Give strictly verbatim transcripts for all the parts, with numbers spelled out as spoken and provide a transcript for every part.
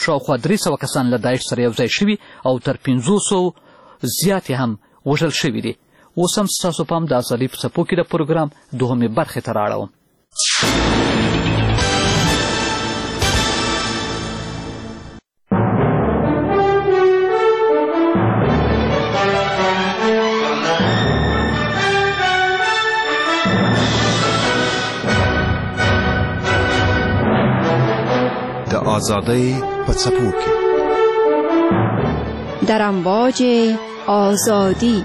شاوخوا درې سوه کسان له داعش سره یو ځای شوي او تر پنځوسو زیاتې هم وژل شوي دي. اوس هم ستاسو پام د ازادۍ په څپو کې د پروګرام دوهمې برخې ته رااړوم. د آزادۍ په څپو کې در امواج آزادی.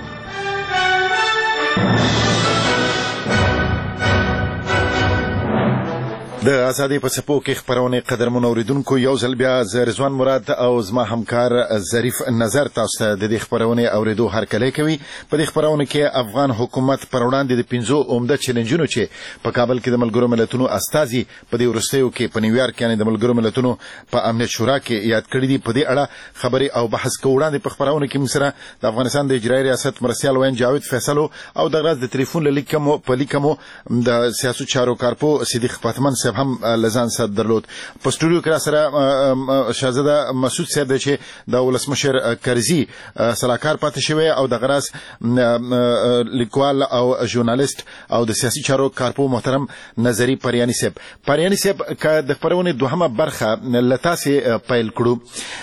د ازادۍ په څپو کې خپرونې قدرمنو اوریدونکو، یو ځل بیا زه رضوان مراد او زما همکار ظریف نظر تاسو ته د دې خپرونې اوریدو هرکلی کوي. په دې خپرونه کې افغان حکومت پر وړاندې د پنځو عمده چیلنجونو چې په کابل کې د ملګرو ملتونو استازي په دې وروستیو کې په نیویارک یعنې د ملګرو ملتونو په امنیت شورا کې یاد کړي دي، په دې اړه خبرې او بحث کوو. وړاندې په خپرونه کې موږ سره د افغانستان د اجرایي ریاست مرستیال وین جاوید فیصل او د غرض د ټلیفون له لیک مو په لیک مو د سیاسي چارو کارپو صدیق پاتمن صاحب هم لزان صد درلود. په سټوډیو کې سره شاهزاده مسعود صاحب دی چې د ولسمشر کرزي سلاکار پاتې شوی او د غرض لیکوال او ژورنالیست او د سیاسي چارو کارپو محترم نظری پریانی صاحب. پریانی صاحب که د خپرونې دوهمه برخه له تاسې پیل کړو،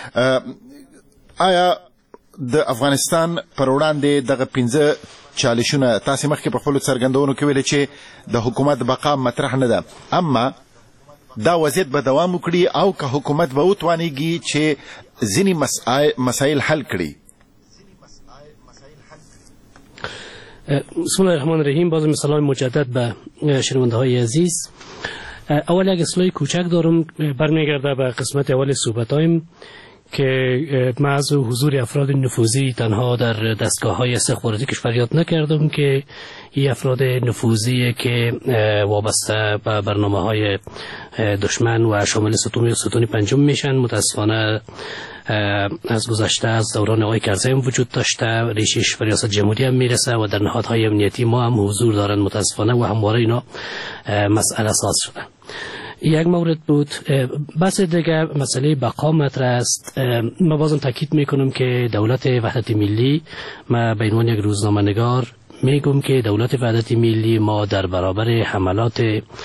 آیا د افغانستان پر وړاندې دغه پنځه چالشونه تاسې مخکې په خپلو څرګندونو کې ویلې چې د حکومت بقا مطرح نه ده، اما دا وضعیت به دوام وکړي او که حکومت به وتوانیږي چې ځینې مسایل حل کړي؟ بسم الله الرحمن الرحیم. بازم سلام مجدد به شنونده های عزیز. اول یک اصلاح کوچک دارم، برمیگرده به قسمت اول صحبتایم که من از حضور افراد نفوذی تنها در دستگاه های استخباراتی کشور یاد نکردم که این افراد نفوذی که وابسته به برنامه های دشمن و شامل ستون ستون پنجم میشن. متاسفانه از گذشته از دوران آقای کرزی هم وجود داشته، ریشش به ریاست جمهوری هم میرسه و در نهادهای امنیتی ما هم حضور دارن متاسفانه و همواره اینا مسئله ساز شده. یک مورد بود. بحث دیگه مسئله بقا مطرح است. ما بازم تاکید میکنم که دولت وحدت ملی، ما به عنوان یک روزنامه نگار میگم که دولت وحدت ملی ما در برابر حملات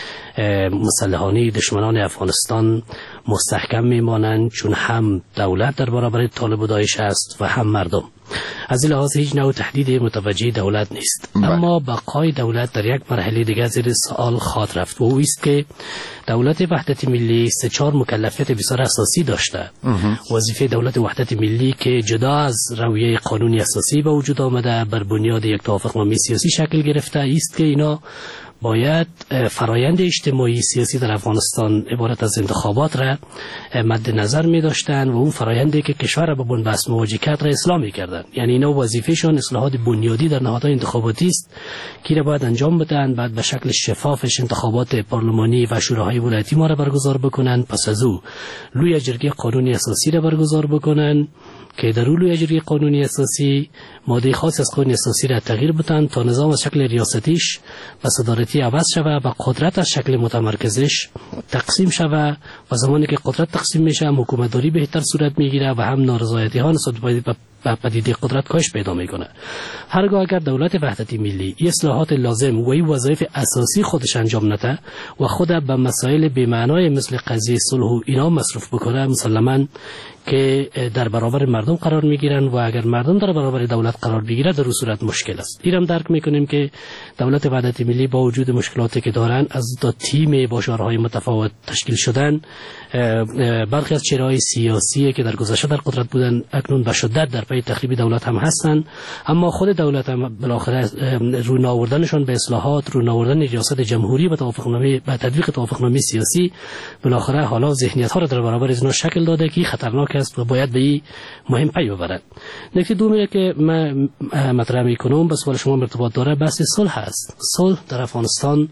مسلحانه دشمنان افغانستان مستحکم میمانند، چون هم دولت در برابر طالب و داعش است و هم مردم. از این لحاظ هیچ نوع تهدید متوجه دولت نیست. بله. اما بقای دولت در یک مرحله دیگر زیر سوال خواهد رفت و او است که دولت وحدت ملی سه چهار مکلفیت بسیار اساسی داشته. وظیفه دولت وحدت ملی که جدا از رویه قانونی اساسی به وجود آمده بر بنیاد یک توافقنامه سیاسی شکل گرفته است که اینا باید فرایند اجتماعی سیاسی در افغانستان عبارت از انتخابات را مد نظر می داشتن و اون فرایندی که کشور را با بنبست مواجه کرد را اصلاح می کردن. یعنی اینا وظیفهشون اصلاحات بنیادی در نهادهای انتخاباتی است که را باید انجام بدن، بعد به شکل شفافش انتخابات پارلمانی و شوراهای ولایتی ما را برگزار بکنن، پس از او لوی جرگه قانونی اساسی را برگزار بکنن که در اون لوی جرگه قانونی اساسی ماده خاص از قانون اساسی را تغییر بدن تا نظام از شکل ریاستیش و صدارتی عوض شود و قدرت از شکل متمرکزش تقسیم شود و زمانی که قدرت تقسیم میشه هم حکومتداری بهتر صورت میگیره و هم نارضایتی ها نسبت به پدیده قدرت کاهش پیدا میکنه. هرگاه اگر دولت وحدت ملی اصلاحات لازم و این وظایف اساسی خودش انجام نده و خود به مسائل بی‌معنای مثل قضیه صلح و اینا مصرف بکنه، مسلماً که در برابر مردم قرار میگیرن و اگر مردم در برابر دولت قرار بگیره در اون صورت مشکل است. اینم درک میکنیم که دولت وحدت ملی با وجود مشکلاتی که دارن از دو تیم با شعارهای متفاوت تشکیل شدن، برخی از چهره‌های سیاسی که در گذشته در قدرت بودن اکنون به شدت در پی تخریب دولت هم هستن، اما خود دولت هم بالاخره روی آوردنشون به اصلاحات، روی آوردن ریاست جمهوری و توافقنامه و تطبیق توافقنامه سیاسی بالاخره حالا ذهنیت‌ها را در برابر اینا شکل داده که خطرناک است و باید به این مهم پی ببرد. نکته دومی که من مطرح میکنم به سوال شما ارتباط داره بحث صلح است. صلح در افغانستان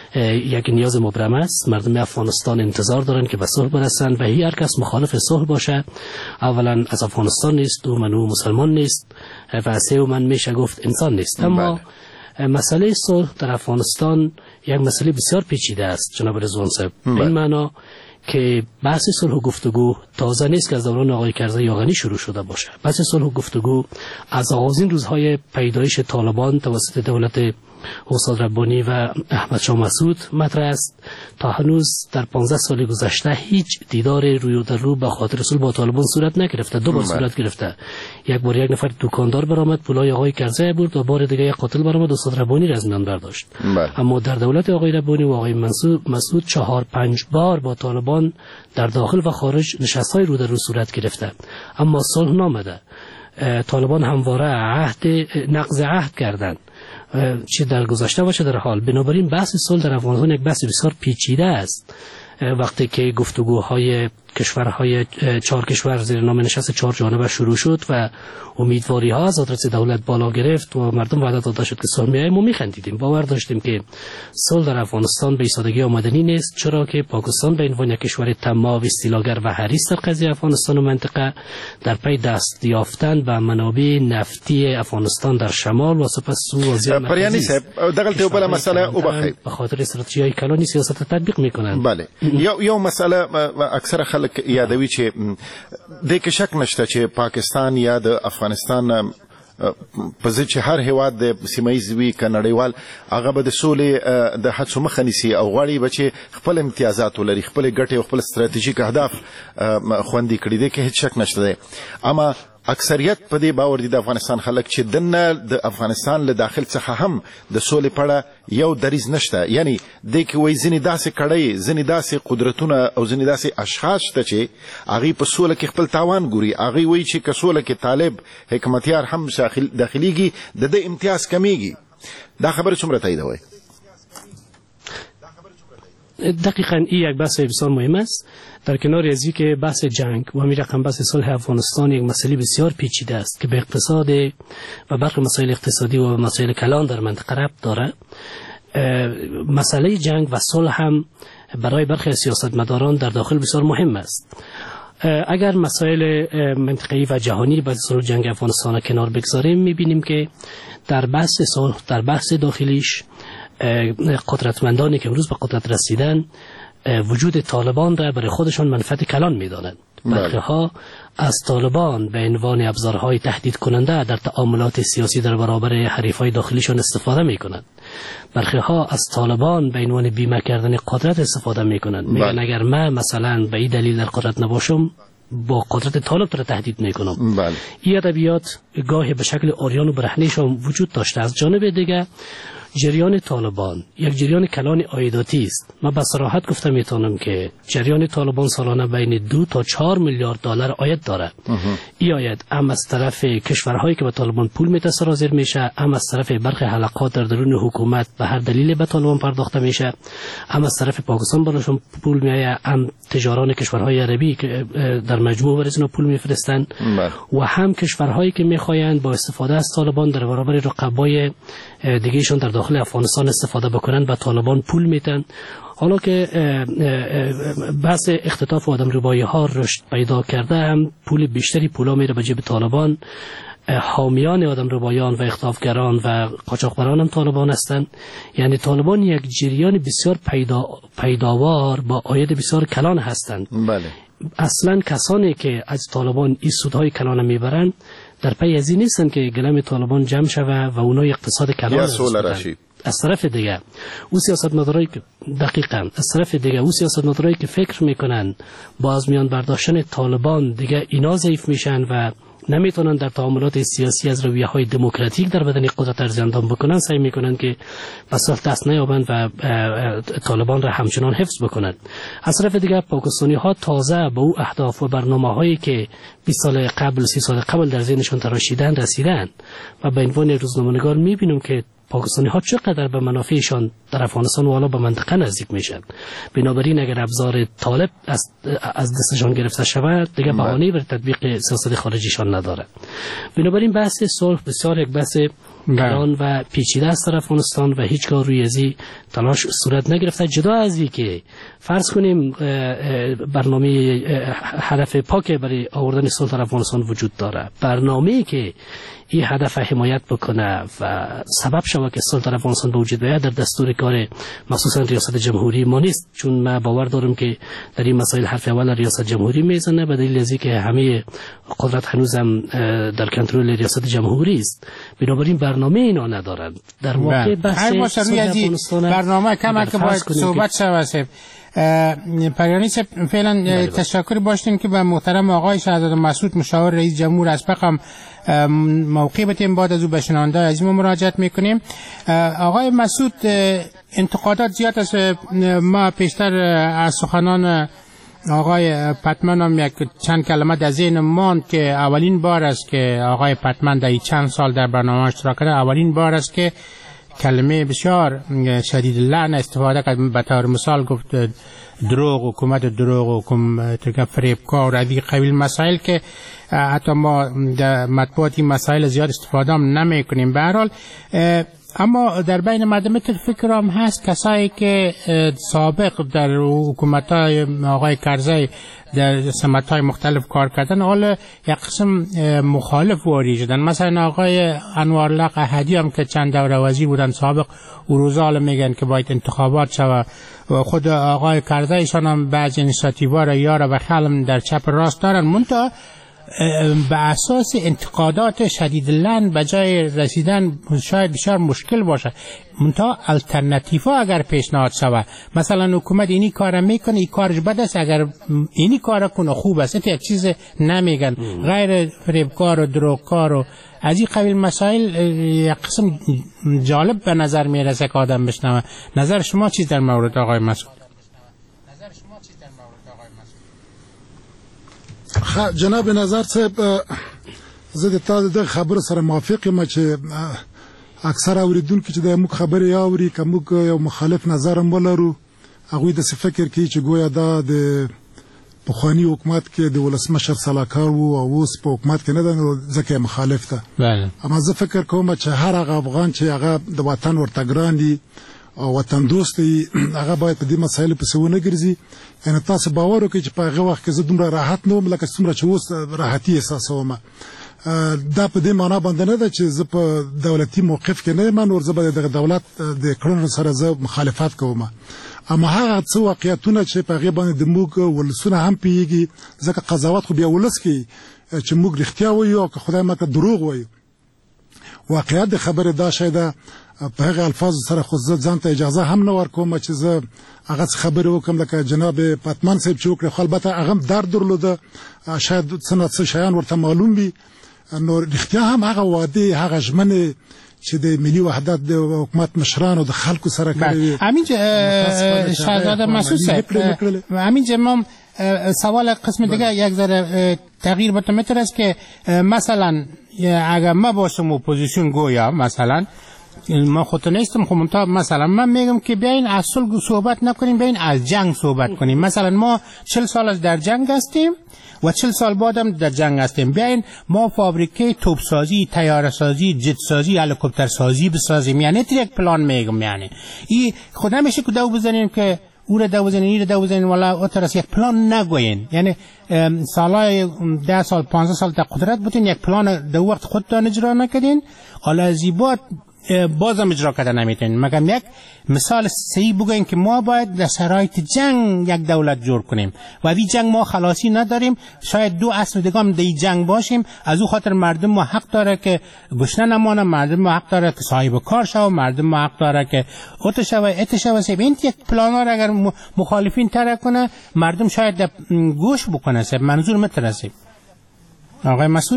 یک نیاز مبرم است. مردم افغانستان انتظار دارند که به صلح برسند و هر کس مخالف صلح باشه اولا از افغانستان نیست، دو منو مسلمان نیست و سه من میشه گفت انسان نیست. اما مسئله صلح در افغانستان یک مسئله بسیار پیچیده است جناب رضوان صاحب. این معنا که بحث صلح و گفتگو تازه نیست که از دوران آقای کرزی یا غنی شروع شده باشه. بحث صلح و گفتگو از آغازین روزهای پیدایش طالبان توسط دولت استاد ربانی و احمد شاه مسعود مطرح است. تا هنوز در پانزده سال گذشته هیچ دیدار روی در رو به خاطر صلح با طالبان صورت نگرفته. دو بار صورت گرفته. یک بار یک نفر دکاندار برآمد پولای آقای کرزی برد و بار دیگه یک قاتل برآمد استاد ربانی را از میان برداشت. بله. اما در دولت آقای ربانی و آقای مسعود چهار پنج بار با طالبان در داخل و خارج نشست‌های رو در رو صورت گرفته، اما صلح نامده. طالبان همواره عهد نقض عهد کردند، چه در گذشته و چه در حال. بنابراین بحث صلح در افغانستان یک بحث بسیار پیچیده است. وقتی که گفتگوهای کشورهای چهار کشور زیر نام نشست چهار جانبه شروع شد و امیدواری ها از آدرس دولت بالا گرفت و مردم وعده داده شد که صلح میآید، ما میخندیدیم، باور داشتیم که صلح در افغانستان به سادگی آمدنی نیست، چرا که پاکستان به عنوان یک کشور طماع و استیلاگر و حریص در قضیه افغانستان و منطقه در پی دست یافتن به منابع نفتی افغانستان در شمال و سپس سو و زیر پریانی صاحب دغلت یو بل مسئله او بخیر به خاطر استراتژی کلانی سیاست تطبیق میکنند. بله یو یو مسئله اکثر خلک یادوي چې د کې شک نشته چې پاکستان یا د افغانستان په ځای چې هر هیواد د سیمایي وي که نړیوال هغه به د سولې د هڅو مخه نیسي او غواړي به چې خپل امتیازات ولري، خپل ګټې او خپل ستراتیژیک اهداف خوندي کړي. دی کې هیڅ شک نشته دی، اما اکثریت په دې باور دي د افغانستان خلک چې دنه د افغانستان له داخل څخه هم د سولې په اړه یو دریځ نشته. یعنی دی کې وایي ځینې داسې کړۍ، ځینې داسې قدرتونه او ځینې داسې اشخاص شته چې هغوی په سوله کې خپل تاوان ګوري. هغوی وایي چې که سوله کې طالب حکمتیار هم داخلیږي د ده امتیاز کمیږي. دا خبره څومره تاییدوئ؟ دقیقاً این یک بحث بسیار مهم است. در کنار از که بحث جنگ و همین رقم بحث صلح افغانستان یک مسئله بسیار پیچیده است که به اقتصاد و برخی مسائل اقتصادی و مسائل کلان در منطقه ربط داره. مسئله جنگ و صلح هم برای برخی سیاستمداران در داخل بسیار مهم است. اگر مسائل منطقه‌ای و جهانی با صلح جنگ افغانستان کنار بگذاریم، می‌بینیم که در بحث صلح، در بحث داخلیش، قدرتمندانی که امروز به قدرت رسیدن وجود طالبان را برای خودشان منفعت کلان می‌دانند. برخی ها از طالبان به عنوان ابزارهای تهدید کننده در تعاملات سیاسی در برابر حریفای داخلیشان استفاده می‌کنند. برخی ها از طالبان به عنوان بیمه کردن قدرت استفاده می‌کنند. میگن اگر من مثلا به این دلیل در قدرت نباشم با قدرت طالب را تهدید میکنم. بله. این ادبیات گاهی به شکل عریان و برهنه‌شان وجود داشته. از جانب دیگر جریان طالبان یک جریان کلان عایداتی است. من به صراحت گفته میتونم که جریان طالبان سالانه بین دو تا چهار میلیارد دلار عاید داره. این عاید هم از طرف کشورهایی که به طالبان پول میده سرازیر میشه، هم از طرف برخی حلقات در درون حکومت به هر دلیل به طالبان پرداخته میشه، هم از طرف پاکستان براشون پول میایه، هم تجاران کشورهای عربی که در مجموع برای پول میفرستن و هم کشورهایی که میخواین با استفاده از طالبان در برابر رقبای دیگهشون در داخل افغانستان استفاده بکنن به طالبان پول میدن. حالا که بحث اختطاف و آدم ربایی ها رشد پیدا کرده، هم پول بیشتری پولا میره به جیب طالبان. حامیان آدم ربایان و اختطافگران و قاچاقبران هم طالبان هستند. یعنی طالبان یک جریان بسیار پیدا پیداوار با عاید بسیار کلان هستند. بله. اصلا کسانی که از طالبان این سودهای کلان میبرند در پی از این نیستن که گلم طالبان جمع شوه و اونای اقتصاد کلان رسیدن. از طرف دیگه او سیاستمدارایی که دقیقاً از طرف دیگه او سیاستمدارایی که فکر میکنن با از میان برداشتن طالبان دیگه اینا ضعیف میشن و نمیتونن در تعاملات سیاسی از رویه‌های دموکراتیک در بدن قدرت ارزیابی بکنن، سعی میکنن که بساط دست نیابند و طالبان را همچنان حفظ بکنند. از طرف دیگر پاکستانی ها تازه به او اهداف و برنامه‌هایی که بیست سال قبل سی سال قبل در ذهنشون تراشیدن رسیدن و به عنوان روزنامه‌نگار میبینیم که پاکستانی ها چقدر به منافعشان در افغانستان و حالا به منطقه نزدیک میشن. بنابراین اگر ابزار طالب از از دستشان گرفته شود دیگه بهانه‌ای برای تطبیق سیاست خارجیشان نداره. بنابراین بحث صلح بسیار یک بحث کلان و پیچیده است در افغانستان و هیچگاه روی ازی تلاش صورت نگرفته. جدا از این که فرض کنیم برنامه هدف پاک برای آوردن صلح در افغانستان وجود داره، برنامه‌ای که این هدف حمایت بکنه و سبب شود که صلح در افغانستان به وجود بیاید در دستور کار مخصوصا ریاست جمهوری ما نیست، چون من باور دارم که در این مسائل حرف اول ریاست جمهوری میزنه، به دلیل ازی که همه قدرت هنوز هم در کنترل ریاست جمهوری است. بنابراین برنامه اینا ندارند. در واقع بحث برنامه کم که باید صحبت شود. پریانی صاحب فعلا تشکر باشیم که به محترم آقای شهزاده مسعود مشاور رئیس جمهور از پقم موقع بتیم، بعد از او به شنونده از ما مراجعت میکنیم. آقای مسعود، انتقادات زیاد است. ما پیشتر از سخنان آقای پتمن هم یک چند کلمه در ذهن ماند که اولین بار است که آقای پتمن در چند سال در برنامه اشتراک کرده، اولین بار است که کلمه بسیار شدید لعن استفاده کرد. به طور مثال گفت دروغ، حکومت دروغ، حکومت فریبکار، از این قبیل مسائل که حتی ما در مطبوعات این مسائل زیاد استفاده هم نمی کنیم. به هر حال اما در بین مردم فکرام هست کسایی که سابق در حکومت‌های آقای کرزی در سمت‌های مختلف کار کردن، حالا یک قسم مخالف واری شدن. مثلا آقای انوارالله احدی هم که چند دوره وزیر بودن سابق، او روزا میگن که باید انتخابات شود. خود آقای کرزی ایشان هم بعضی اینیشیاتیوها را یار و خلم در چپ راست دارن، منتها به اساس انتقادات شدید لعن به جای رسیدن شاید بسیار مشکل باشه. منتها الटरनेटिव्ها اگر پیشنهاد شود، مثلا حکومت اینی کار میکنه، این کارش بد است، اگر اینی کار کنه خوب است، یک چیز نمیگن غیر فریبکار و دروغکار و از این قبیل مسائل یک قسم جالب به نظر میرسه که آدم بشنوه. نظر شما چیز در مورد آقای مسعود؟ جناب نظر صاحب، زه د تاسو د خبرو سره موافق یم چې اکثر اوریدونکو چې د موږ خبرې اوري که موږ یو مخالف نظر هم ولرو، هغوی داسې فکر کوي چې ګویا دا د پخواني حکومت کې د ولسمشر سلاکار و او اوس په حکومت کې نه ده، نو ځکه یې مخالف ده. اما زه فکر کوم چې هر هغه افغان چې هغه د وطن ورته ګران دي او وطن دوست دی، هغه باید په دې مسایلو پسې ونه ګرځي. یعنې تاسو باور وکړئ چې په هغه وخت کې زه دومره راحت نه وم لکه څومره چې اوس راحتي احساسوم. دا په دې معنا باندې نه ده چې زه په دولتي موقف کې نه یم، نور زه به دغه دولت د کړنو سره زه مخالفت کوم. اما هغه څه واقعیتونه چې په هغې باندې د موږ ولسونه هم پوهېږي، ځکه قضاوت خو بیا ولس کوي چې موږ رښتیا وایو او که خدای مکړه دروغ وایو. واقعیت د خبرې دا شی ده، په هغه الفاظو سره خو زه ځان ته اجازه هم نه ورکوم چې زه هغه څه خبرې وکړم لکه جناب پتمن صاحب چې وکړې. خو البته هغه هم درد درلوده، شاید څه نه څه شیان ورته معلوم وي. نو رښتیا هم هغه وعدې، هغه ژمنې چې د ملي وحدت د حکومت مشرانو د خلکو سره کړې. همین شهزاده مسعود صاحب، همین ما سوال قسم دیگه یک ذره تغییر بتمتر است که مثلا اگر ما باشم اپوزیسیون گویا مثلا ما خودت نیستم، خب منتها مثلا من میگم که بیاین از صلح صحبت نکنیم، بیاین از جنگ صحبت کنیم. مثلا ما چهل سال از در جنگ هستیم و چهل سال بعدم در جنگ هستیم، بیاین ما فابریکه توپ سازی، طیاره سازی، جت سازی، هلیکوپتر سازی بسازیم. یعنی یک پلان میگم، یعنی این خود نمیشه که دو بزنیم که او را دو بزنین، این را دو بزنین، ولی او طرف یک پلان نگوین. یعنی سالای ده سال پانزده سال در قدرت بودین، یک پلان دو وقت خودتان اجرا نکردین، حالا زیبات بازم اجرا کرده نمیتونین. مگم یک مثال صحیح بگوین که ما باید در شرایط جنگ یک دولت جور کنیم و این جنگ ما خلاصی نداریم، شاید دو عصر دیگه هم در جنگ باشیم. از او خاطر مردم ما حق داره که گشنه نمانه، مردم ما حق داره که صاحب کار شو، مردم ما حق داره که اوت شو ات شو. سب این یک پلانا را اگر مخالفین ترک کنه، مردم شاید گوش بکنه. سب منظور مترسیم آقای مسعود؟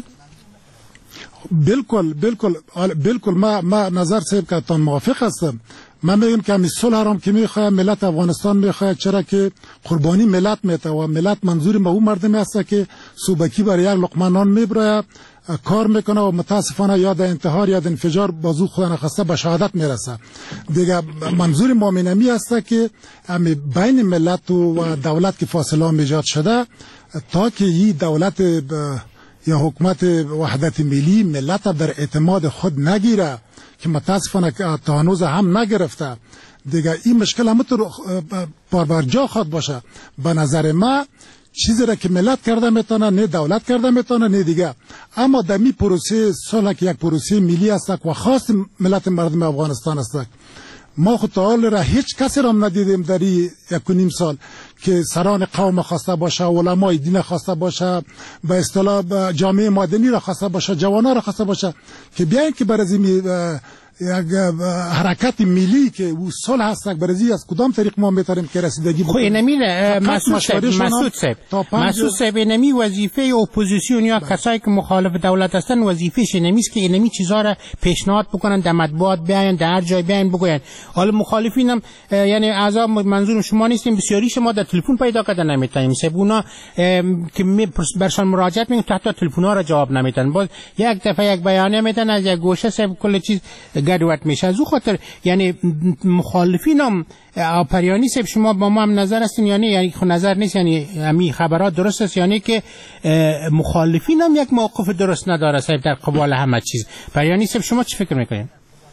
بالکل بالکل بالکل ما ما نظر صاحب که تان موافق هستم. من میگم که همین صلح هم که میخواد ملت افغانستان میخواد، چرا که قربانی ملت میته و ملت منظور ما اون مردمی است که صوبکی برای یک لقمه نان میبره، کار میکنه و متاسفانه یا در انتحار یا در انفجار بازو خدا نخواسته به شهادت میرسه. دیگه منظور ما مینمی است که همین بین ملت و دولت که فاصله ایجاد شده تا که این دولت یا حکومت وحدت ملی ملت در اعتماد خود نگیره که متاسفانه تا هنوز هم نگرفته دیگه، این مشکل هم تو بار بار جا خود باشه. به نظر ما چیزی را که ملت کرده میتونه، نه دولت کرده میتونه، نه دیگه. اما دمی پروسه صلح که یک پروسه ملی است و خاص ملت مردم افغانستان است. ما خود تا حال را هیچ کسی را ندیدیم در یک و نیم سال که سران قوم خواسته باشه، علمای دین خواسته باشه، به اصطلاح جامعه مدنی را خواسته باشه، جوانان را خواسته باشه که بیاین که برای یک حرکت ملی که او صلح هست برای از کدام طریق ما میتونیم که رسیدگی بکنیم. خو اینمی مسعود صاحب مسعود صاحب مسعود صاحب اینمی وظیفه اپوزیسیون یا کسایی که مخالف دولت هستن وظیفه‌ش اینمیست که اینمی چیزا را پیشنهاد بکنن، در مطبوعات بیاین، در هر جای بیاین بگوین. حالا مخالفین هم یعنی اعضا منظور شما نیستیم، بسیاری شما در تلفن پیدا کردن نمیتونیم سبونا که برشان مراجعت میکنن، حتی تلفن‌ها را جواب نمیدن، باز یک دفعه یک بیانیه میدن از یک گوشه سب کل چیز گردوت میشه. از او خاطر یعنی مخالفین هم آپریانی سب شما با ما هم نظر هستین، یعنی یعنی خود نظر نیست، یعنی همین خبرات درست است، یعنی که مخالفین هم یک موقف درست نداره صاحب در قبال همه چیز. پریانی سب شما چی فکر میکنین؟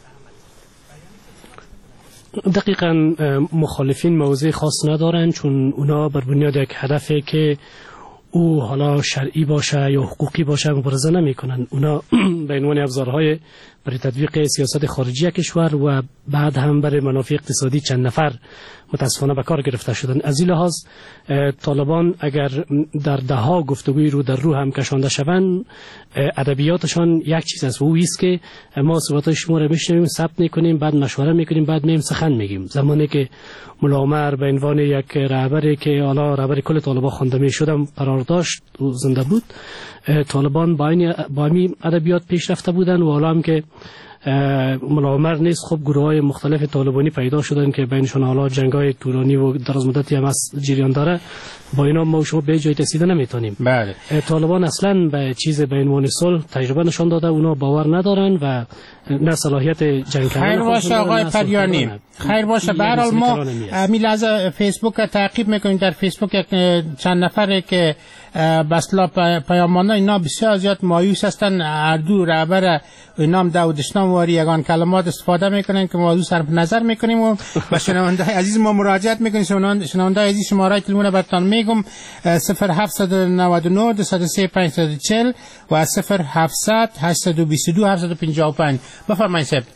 دقیقاً مخالفین موضع خاص ندارن، چون اونا بر بنیاد یک هدفی که او حالا شرعی باشه یا حقوقی باشه مبارزه نمی کنن. اونا به عنوان ابزارهای برای تطبیق سیاست خارجی کشور و بعد هم برای منافع اقتصادی چند نفر متاسفانه به کار گرفته شدن. از این لحاظ طالبان اگر در دهها گفتگوی رو در رو هم کشانده شوند، ادبیاتشان یک چیز است و او است که ما صحبت‌های شما رو میشنویم، ثبت میکنیم، بعد مشوره میکنیم، بعد میایم سخن میگیم. زمانی که ملا عمر به عنوان یک رهبری که حالا رهبر کل طالبان خوانده میشدم قرار داشت و زنده بود، طالبان با این با این ادبیات پیش رفته بودن و حالا هم که ملا عمر نیست، خب گروه‌های مختلف طالبانی پیدا شدن که بینشون حالا جنگ‌های طولانی و دراز مدتی هم از جریان داره. با اینا ما شما به جای رسیدن نمیتونیم. بله. طالبان اصلا به چیز به عنوان صلح تجربه نشان داده، اونا باور ندارن و نه صلاحیت جنگ کردن. خیر باشه آقای پریانی، خیر باشه. به هر حال ما میل از فیسبوک تعقیب میکنیم. در فیسبوک چند نفره که بسلا پیام‌ها اینا بسیار زیاد مایوس هستن، هر دو رهبر نام داود اسلام واری یگان کلمات استفاده میکنن که موضوع صرف نظر میکنیم و به شنونده عزیز ما مراجعت میکنیم. شنونده عزیز شماره تلفن براتون میگم صفر هفت نه نه دو صفر سه پنج صفر چهل و صفر هفتصد هشتصد و بیست و دو هفتصد و پنجاه و پنج. بفرمایید صاحب.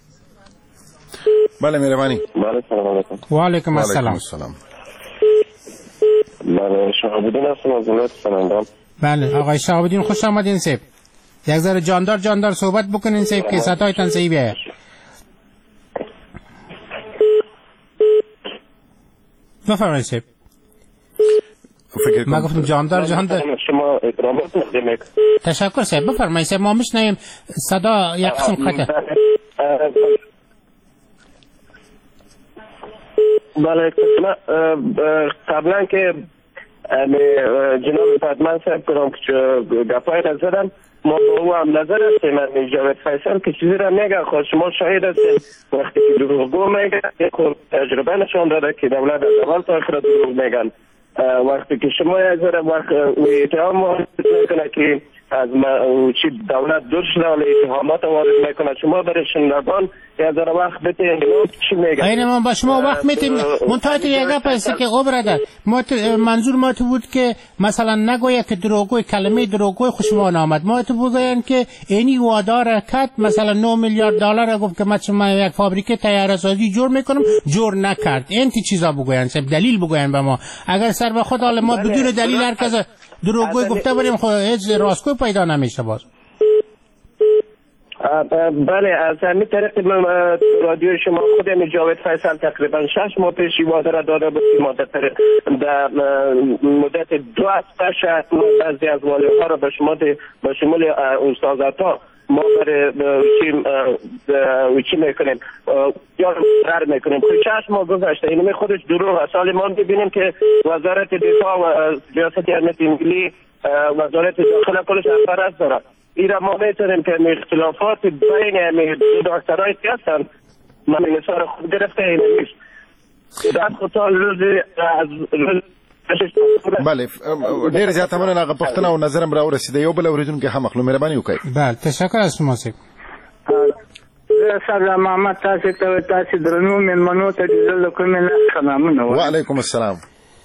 بله مهربانی. بله سلام علیکم. و علیکم السلام. السلام. بله شهاب‌الدین هستم از ولایت سنندام. بله آقای شهاب‌الدین خوش آمدین صاحب. یک ذره جاندار جاندار صحبت بکنین صاحب که صدایتان صحیح بیاد. بفرمایید صاحب. ما گفتم جاندار جاندار. شما اکرامات نمی‌کنید. تشکر صاحب. بفرمایید صاحب، ما میشنویم صدا یک قسم قطع. بله قبلا که جناب پدمن صاحب کنم که گفای را زدن، ما با او هم نظر هستیم. من جاوید فیصل که چیزی را میگه، خود شما شاهد هستیم وقتی که دروغگو میگه خود تجربه نشان داده که دولت از اول تا آخر دروغ میگن. وقتی که شما یک ذره وقت اتهام وارد میکنه که از چی دولت دور شده ولی اتهامات وارد میکنه، شما برای شنوندگان یک ذره وقت بتین چی میگن. این ما با شما وقت میتیم منتهی یک گپ است که او برادر ما منظور ما تو بود که مثلا نگویه که دروغگوی کلمه دروغگوی خوشمان آمد، ما تو بگوین که اینی وادار کرد مثلا نه میلیارد دلار گفت که من یک فابریکه طیاره سازی جور میکنم، جور نکرد. این تی چیزا بگوین صاحب، دلیل بگوین به ما. اگر سر به خود حال ما بدون دلیل هر کس دروغگوی گفته بریم خود هیچ راستگوی پیدا نمیشه. باز بله از همین طریق من رادیو شما خودم جاوید فیصل تقریبا شش ماه پیش وعده را داده بود که ما در مدت دو هفته شاید بعضی از والی‌ها را به شما به شمول استادتا ما برای چی میکنیم یا قرار میکنیم. خود چشم ما گذاشته اینمی خودش دروغ است. سال ما ببینیم که وزارت دفاع و ریاست امنیت ملی وزارت داخله کلش سرپرست دارد. ایرا ما میتونیم که اختلافات بین دکترهای که هستن من نثار خود گرفته این نیست. در خطا روز از روز بله ډیر زیات مننه. هغه پښتنه او نظرم را ورسېده. یو بل اوریدونکو هم مخلو مهرباني وکړئ. بله تشکر از شما صاحب. سلام محمد تاسو ته تاسو درنو مېلمنو ته د کومې نه سلامونه. وعلیکم السلام.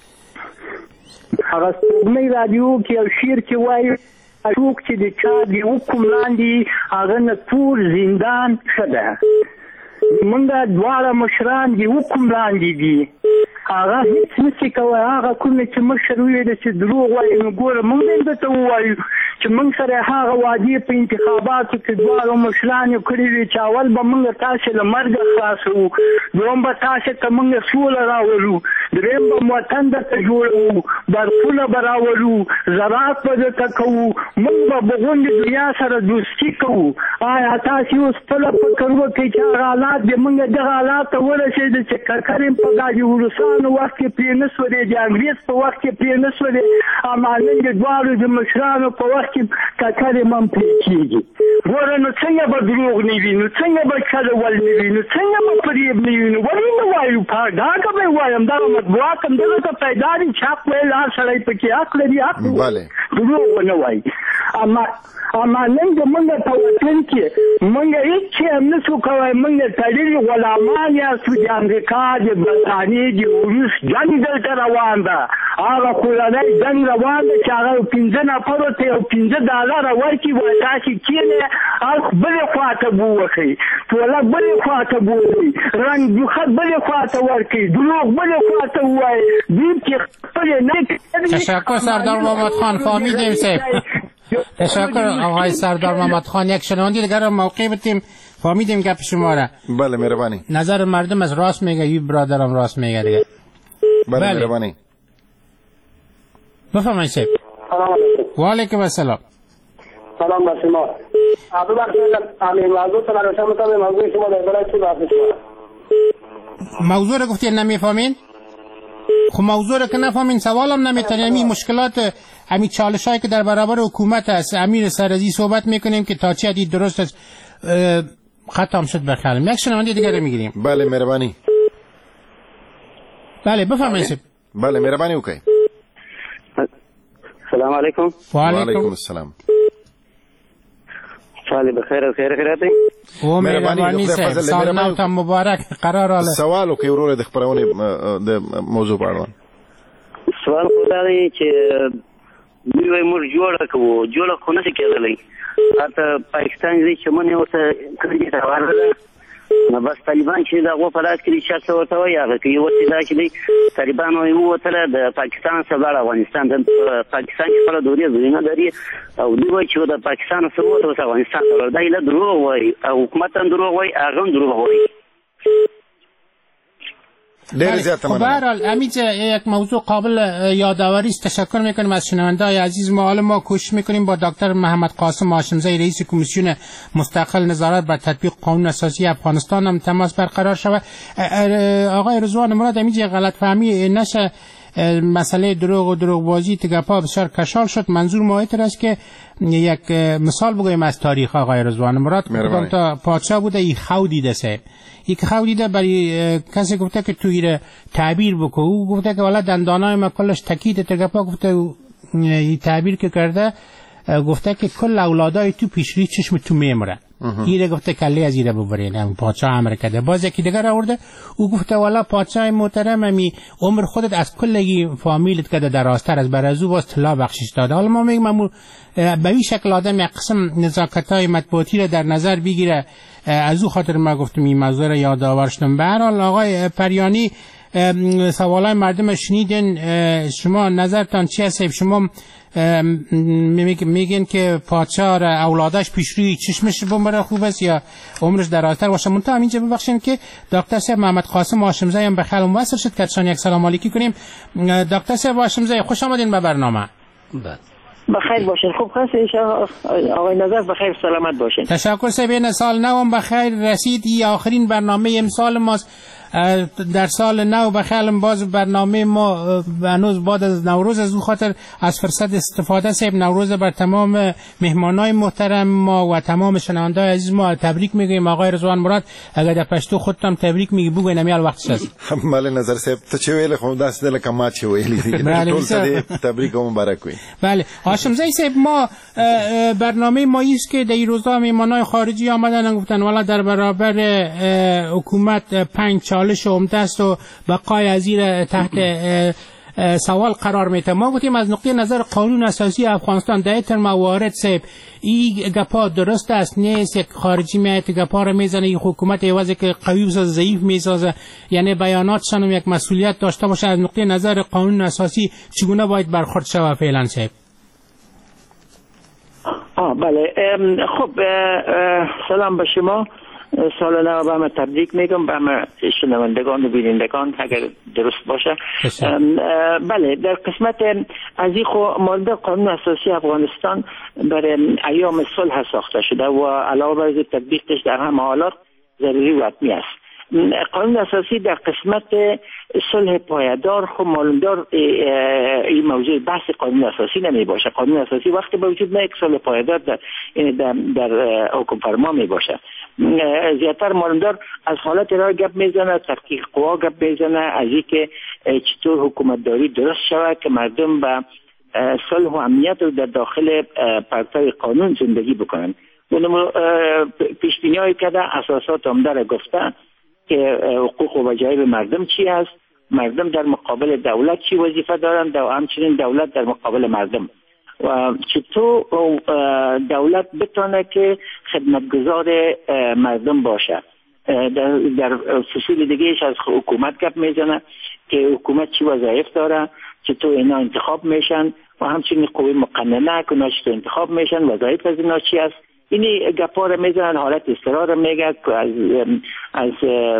هغه سپوږمۍ رادیو کې یو شعر کې وایي څوک چې د چا د حکم لاندې هغه نه ټول زندان ښه ده. موږ دواړه مشران د حکم لاندې دي، هغه هیڅ نشي کولی. هغه کومې چې مشر وویل چې دروغ وایي، نو ګوره موږ هم درته ووایو چې موږ سره هغه وعدې په انتخاباتو کې دواړو مشرانو کړې وي چې اول به موږ تاسې له مرګه خلاصوو، دویم به تاسې ته موږ سوله راولو، دریم به وطن درته جوړوو، برقونه به راولو، زراعت به درته کوو، موږ به په غونډې دنیا سره دوستي کوو. آیا تاسې اوس خپله فکر وکړئ چې هغه حالات د موږ دغه حالات ته ورسېده چې ککر یې په دا د روسانو وخت کې پرې نه سولې، د انګریز په وخت کې پرې نه سولې، اما نن د دواړو د مشرانو په وخت کې ککر یې هم پرې کېږي. ګوره نو څنګه به دروغ نه وي، نو څنګه به چلول نه وي، نو څنګه به فریب نه وي، نو ولې نه وایو؟ ډاګه به یې وایم، دغه مطبوعات هم دغه ته پیدا دي چې حق ویل هر سړی پکې حق لري، حق دروغ ونه وایي. اما اما نن زمونږ په وطن کې موږ هېڅ شی هم نشو کولی. موږ تړلي غلامان یاستو. د امریکا د برطانیې د روس جنګ دلته روان ده، هغه کورنی جنګ روان ده چې هغه پنځه نفرو ته یو پنځه ډالره ورکړي، وایي تاسې کښېنئ اړخ بلې خوا ته بووښئ، ټوله بلې خوا ته بوځئ، رنګ جوخت بلې خوا ته ورکړئ، دروغ بلې خوا ته ووایئ. دوی چې خپلې نه تشکر سردار محمد خان. فهمیدیم صاحب. تشکر آقای سردار محمد خان. یک شنونده دیگر رو موقع بتیم. فهمیدیم گپ شما را. بله مهربانی. نظر مردم از راست میگه، یه برادرم راست میگه دیگه. بله مهربانی. بفرمایید صاحب. سلام علیکم. و علیکم السلام. سلام بر شما. عبدالله امین موضوع سلام شما تا موضوع شما در برای چی بحث شما؟ موضوع رو گفتین نمیفهمین؟ خب موضوع رو که نفهمین سوالم نمیتونین. همین مشکلات، همین چالشایی که در برابر حکومت است، امیر سرازی صحبت میکنیم که تا چه حدی درست است. ختم شد بخیر. یک شنونده دیگه رو میگیریم. بله مهربانی. بله بفرمایید. بله مهربانی وکړئ. سلام علیکم. و علیکم السلام. سال بخیر، خیر خیراته. او مهربانی صاحب. سال نو ته مبارک. قرار اله. سوال وکړئ ورور د خبرونه د موضوع په اړه. سوال خو دا دی چې دوی موږ جوړه کوو، جوړه خو نه کېدلی. حتی پاکستان دې چې مونږ ورته کړی دا ورته نو بس طالبان چې دا غو په لاس کې شاته ورته وایي هغه کې یو څه دا چې دی طالبان وایي وته د پاکستان سره افغانستان د پاکستان سره دوی زینه لري او دوی وایي چې د پاکستان سره ورته افغانستان سره دا له دروغ وایي او حکومت هم دروغ وایي هغه دروغ وایي. ډیر زیات مننه. بهرحال امیج یک موضوع قابل یادآوری است. تشکر میکنیم از شنونده‌های عزیز. ما حالا ما کوشش میکنیم با دکتر محمد قاسم هاشمزایی رئیس کمیسیون مستقل نظارت بر تطبیق قانون اساسی افغانستان هم تماس برقرار شود. آقای رضوان مراد امیج غلط فهمی نشه، مسئله دروغ و دروغبازی تگپا بسیار کشال شد. منظور ما اینطور است که یک مثال بگویم از تاریخ آقای رضوان مراد که تا پادشاه بوده ای خو دیده سه یک خو دیده برای کسی گفته که توی را تعبیر بکو، او گفته که والا دندانای ما کلش تکید تگپا گفته ای تعبیر که کرده گفته که کل اولادای تو پیشری چشم تو میمرن. ایره گفته کله از ایره ببرین. هم پادشاه امر کرده. باز یکی دیگر آورده او گفته والا پادشاه محترم امی عمر خودت از کلگی فامیلت کده درازتر از بر از او باز طلا بخشش داده. حالا ما میگم به این شکل آدم یک قسم نزاکت‌های مطبوعاتی را در نظر بگیره. از او خاطر ما گفتم این موضوع را یادآور شدم. به هر حال آقای پریانی سوالای مردم شنیدین، شما نظرتان چی هست؟ شما میگین که پادشاه را اولادش پیش روی چشمش بمره خوب است یا عمرش درازتر باشه؟ منتها اینجا ببخشین که دکتر صاحب محمد قاسم هاشمزایی هم بخیر موصل شد که چون یک سلام علیکی کنیم. دکتر صاحب هاشمزایی خوش آمدین به برنامه. بخیر باشین. خوب هست انشاءالله. آقای نظر بخیر سلامت باشین. تشکر. سبین سال نو بخیر رسید. این آخرین برنامه امسال ماست. در سال نو بخیالم باز برنامه ما هنوز بعد از نوروز، از اون خاطر از فرصت استفاده سیب نوروز بر تمام مهمانای محترم ما و تمام شنوندای عزیز ما تبریک میگیم. آقای رضوان مراد اگر در پشتو خودتان تبریک میگی بگوین نمیال وقتش است. مال نظر صاحب ته چې ویل خو داس دل کما چې ویل دي ټول ته تبریک او مبارک وي. بله هاشم زئی صاحب، ما برنامه ما است که در این روزا مهمانای خارجی آمدن گفتن والا در برابر حکومت پنج چالش عمده است و بقای از این تحت سوال قرار میده. ما گفتیم از نقطه نظر قانون اساسی افغانستان در این موارد صاحب این گپا درست است نیست؟ یک خارجی میاد گپا رو میزنه، این حکومت عوضی که قوی بسازه ضعیف میسازه، یعنی بیاناتشان یک مسئولیت داشته باشه. از نقطه نظر قانون اساسی چگونه باید برخورد شود فعلا صاحب؟ آه بله، خب سلام به شما، سال نو به همه تبریک میگم، به همه شنوندگان و بینندگان اگر درست باشه. بله در قسمت از این خو مورد قانون اساسی افغانستان برای ایام صلح ساخته شده و علاوه بر تطبیقش در همه حالات ضروری و حتمی است. قانون اساسی در قسمت صلح پایدار خب معلومدار این موضوع بحث قانون اساسی نمی باشه. قانون اساسی وقتی به وجود میاد صلح پایدار در در, در حکم فرما می باشه. زیادتر معلومدار از حالت را گپ میزنه، تحقیق قوا گپ میزنه از اینکه چطور حکومتداری درست شود که مردم به صلح و امنیت رو در داخل پرتو قانون زندگی بکنن. اونم پیشبینی‌های کرده، اساسات عمده را گفته که حقوق و وجایب مردم چی است، مردم در مقابل دولت چی وظیفه دارند و همچنین دولت در مقابل مردم و چطور دولت بتونه که خدمتگزار مردم باشه. در, در فصول دیگهش از حکومت گپ میزنه که حکومت چی وظایف داره، چطور اینا انتخاب میشن و همچنین قوه مقننه که اینا چطور انتخاب میشن، وظایف از اینا چی است. اینی گپا رو میزنن، حالت استقرار رو میگه که از از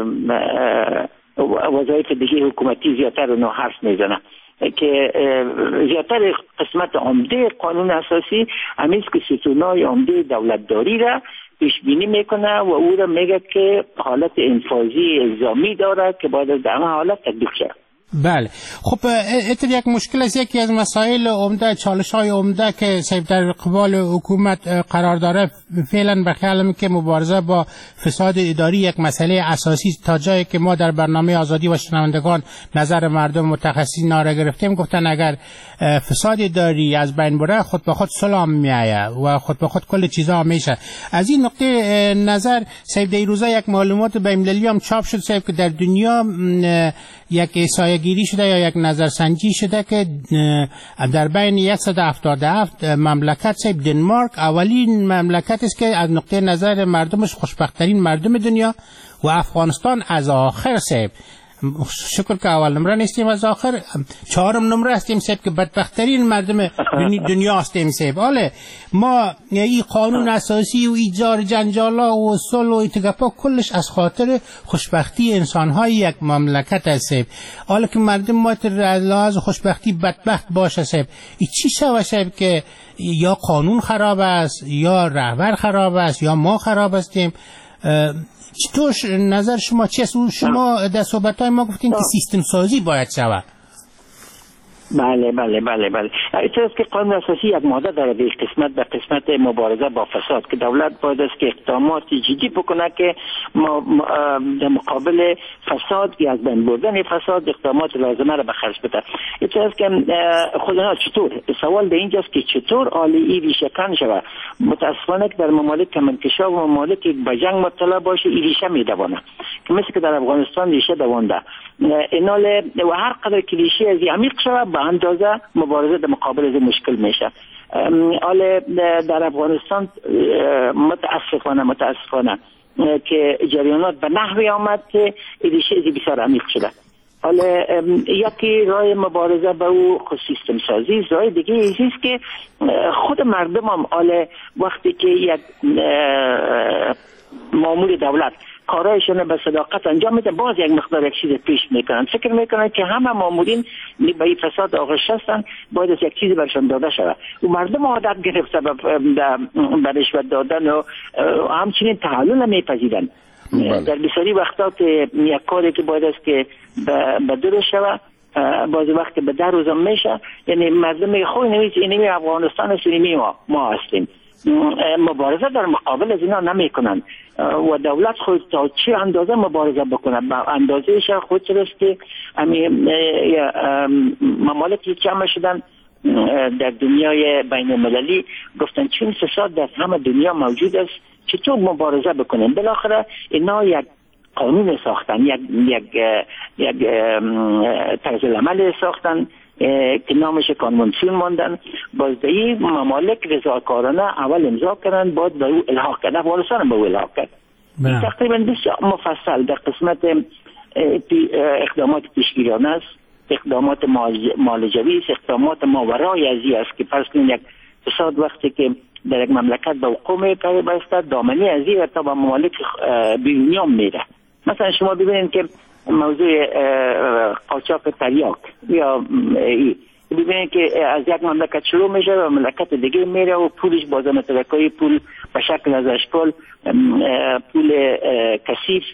وظایف دیگه حکومتی زیادتر اونو حرف میزنه که زیادتر قسمت عمده قانون اساسی همیست که ستونای عمده دولتداری را پیش بینی میکنه و او را میگه که حالت انفاذی الزامی داره که باید در همه حالت تطبیق شود. بله خب اتر یک مشکل است، یکی از مسائل عمده، چالش های عمده که سیب در قبال حکومت قرار داره فعلا به خیالم که مبارزه با فساد اداری یک مسئله اساسی، تا جایی که ما در برنامه آزادی و شنوندگان نظر مردم متخصصین ناره گرفتیم گفتن اگر فساد اداری از بین بره خود به خود سلام میایه و خود به خود کل چیزا میشه. از این نقطه نظر سیب در روزا یک معلومات بین المللی هم چاپ شد سیب که در دنیا یک احصایه گیری شده یا یک نظرسنجی شده که در بین صد و هفتاد و هفت مملکت سیب دنمارک اولین مملکت است که از نقطه نظر مردمش خوشبخت‌ترین مردم دنیا و افغانستان از آخر سیب. شکر که اول نمره نیستیم، از آخر چهارم نمره هستیم سیب که بدبخترین مردم دنیا هستیم سیب. حالا ما این قانون اساسی و ایجار جنجالا و صلح و اتگپا کلش از خاطر خوشبختی انسانهای یک مملکت است سیب. حالا که مردم ما تر لحاظ خوشبختی بدبخت باشه سیب، این چی شوه سیب که یا قانون خراب است یا رهبر خراب است یا ما خراب هستیم؟ چطور نظر شما چیست؟ شما در صحبت‌های ما گفتین که سیستم سازی باید شود. بله بله بله بله اعتراض که قانون اساسی یک ماده داره به قسمت به قسمت مبارزه با فساد که دولت باید است که اقدامات جدی بکنه که ما در مقابل فساد یا از بین بردن فساد اقدامات لازمه را به خرج بده. اعتراض که خودنا چطور سوال به اینجاست که چطور عالی ریشه کن شود. متاسفانه که در ممالک کمانکشا و ممالک که به جنگ مبتلا باشه این ریشه میدوانه که مثل که در افغانستان ریشه دوانده اینال و هر قدر که ریشه از عمیق شود به اندازه مبارزه در مقابل از مشکل میشه. حالا در افغانستان متاسفانه متاسفانه که جریانات به نحوی آمد که ریشه از بسیار عمیق شده. حالا یکی راه مبارزه با او سیستم سازی، راه دیگه ایست که خود مردم هم حالا وقتی که یک مامور دولت کارایشون به صداقت انجام میده، باز یک مقدار یک چیز پیش میکنن. فکر میکنن که همه مامورین به این فساد آغشته هستن، باید از یک چیزی برشان داده شود و مردم عادت گرفته به رشوت دادن و همچنین تحلل نمیپذیرن. در بسیاری وقتات یک کاری که باید است که به درست شود بعضی وقت به در روزم میشه، یعنی مردم خود نویز اینمی افغانستان است، اینمی ما, ما هستیم. مبارزه در مقابل از اینا نمیکنن و دولت خود تا چه اندازه مبارزه بکنه به اندازه ش خود است که ممالکی جمع شدن در دنیای بین المللی گفتن چون فساد در همه دنیا موجود است، چطور مبارزه بکنیم؟ بالاخره اینا یک قانون ساختن، یک یک یک طرز عمل ساختن که نامش کانونسیون ماندن. بازدهی ممالک رضاکارانه اول امضا کردن، بعد به او الحاق کردن. افغانستان به او الحاق کرد. تقریبا بسیار مفصل در قسمت اقدامات پیشگیرانه است، اقدامات معالجوی است، اقدامات ماورای ازی است که فرض کنید یک فساد وقتی که در یک مملکت به وقوع پیوسته دامنی ازی تا به ممالک بیرونی میره. مثلا شما ببینید که موضوع قاچاق تریاک یا ببینید که از یک مملکت شروع میشه و مملکت دیگه میره و پولش بازم ترکای پول به شکل از اشکال پول کثیف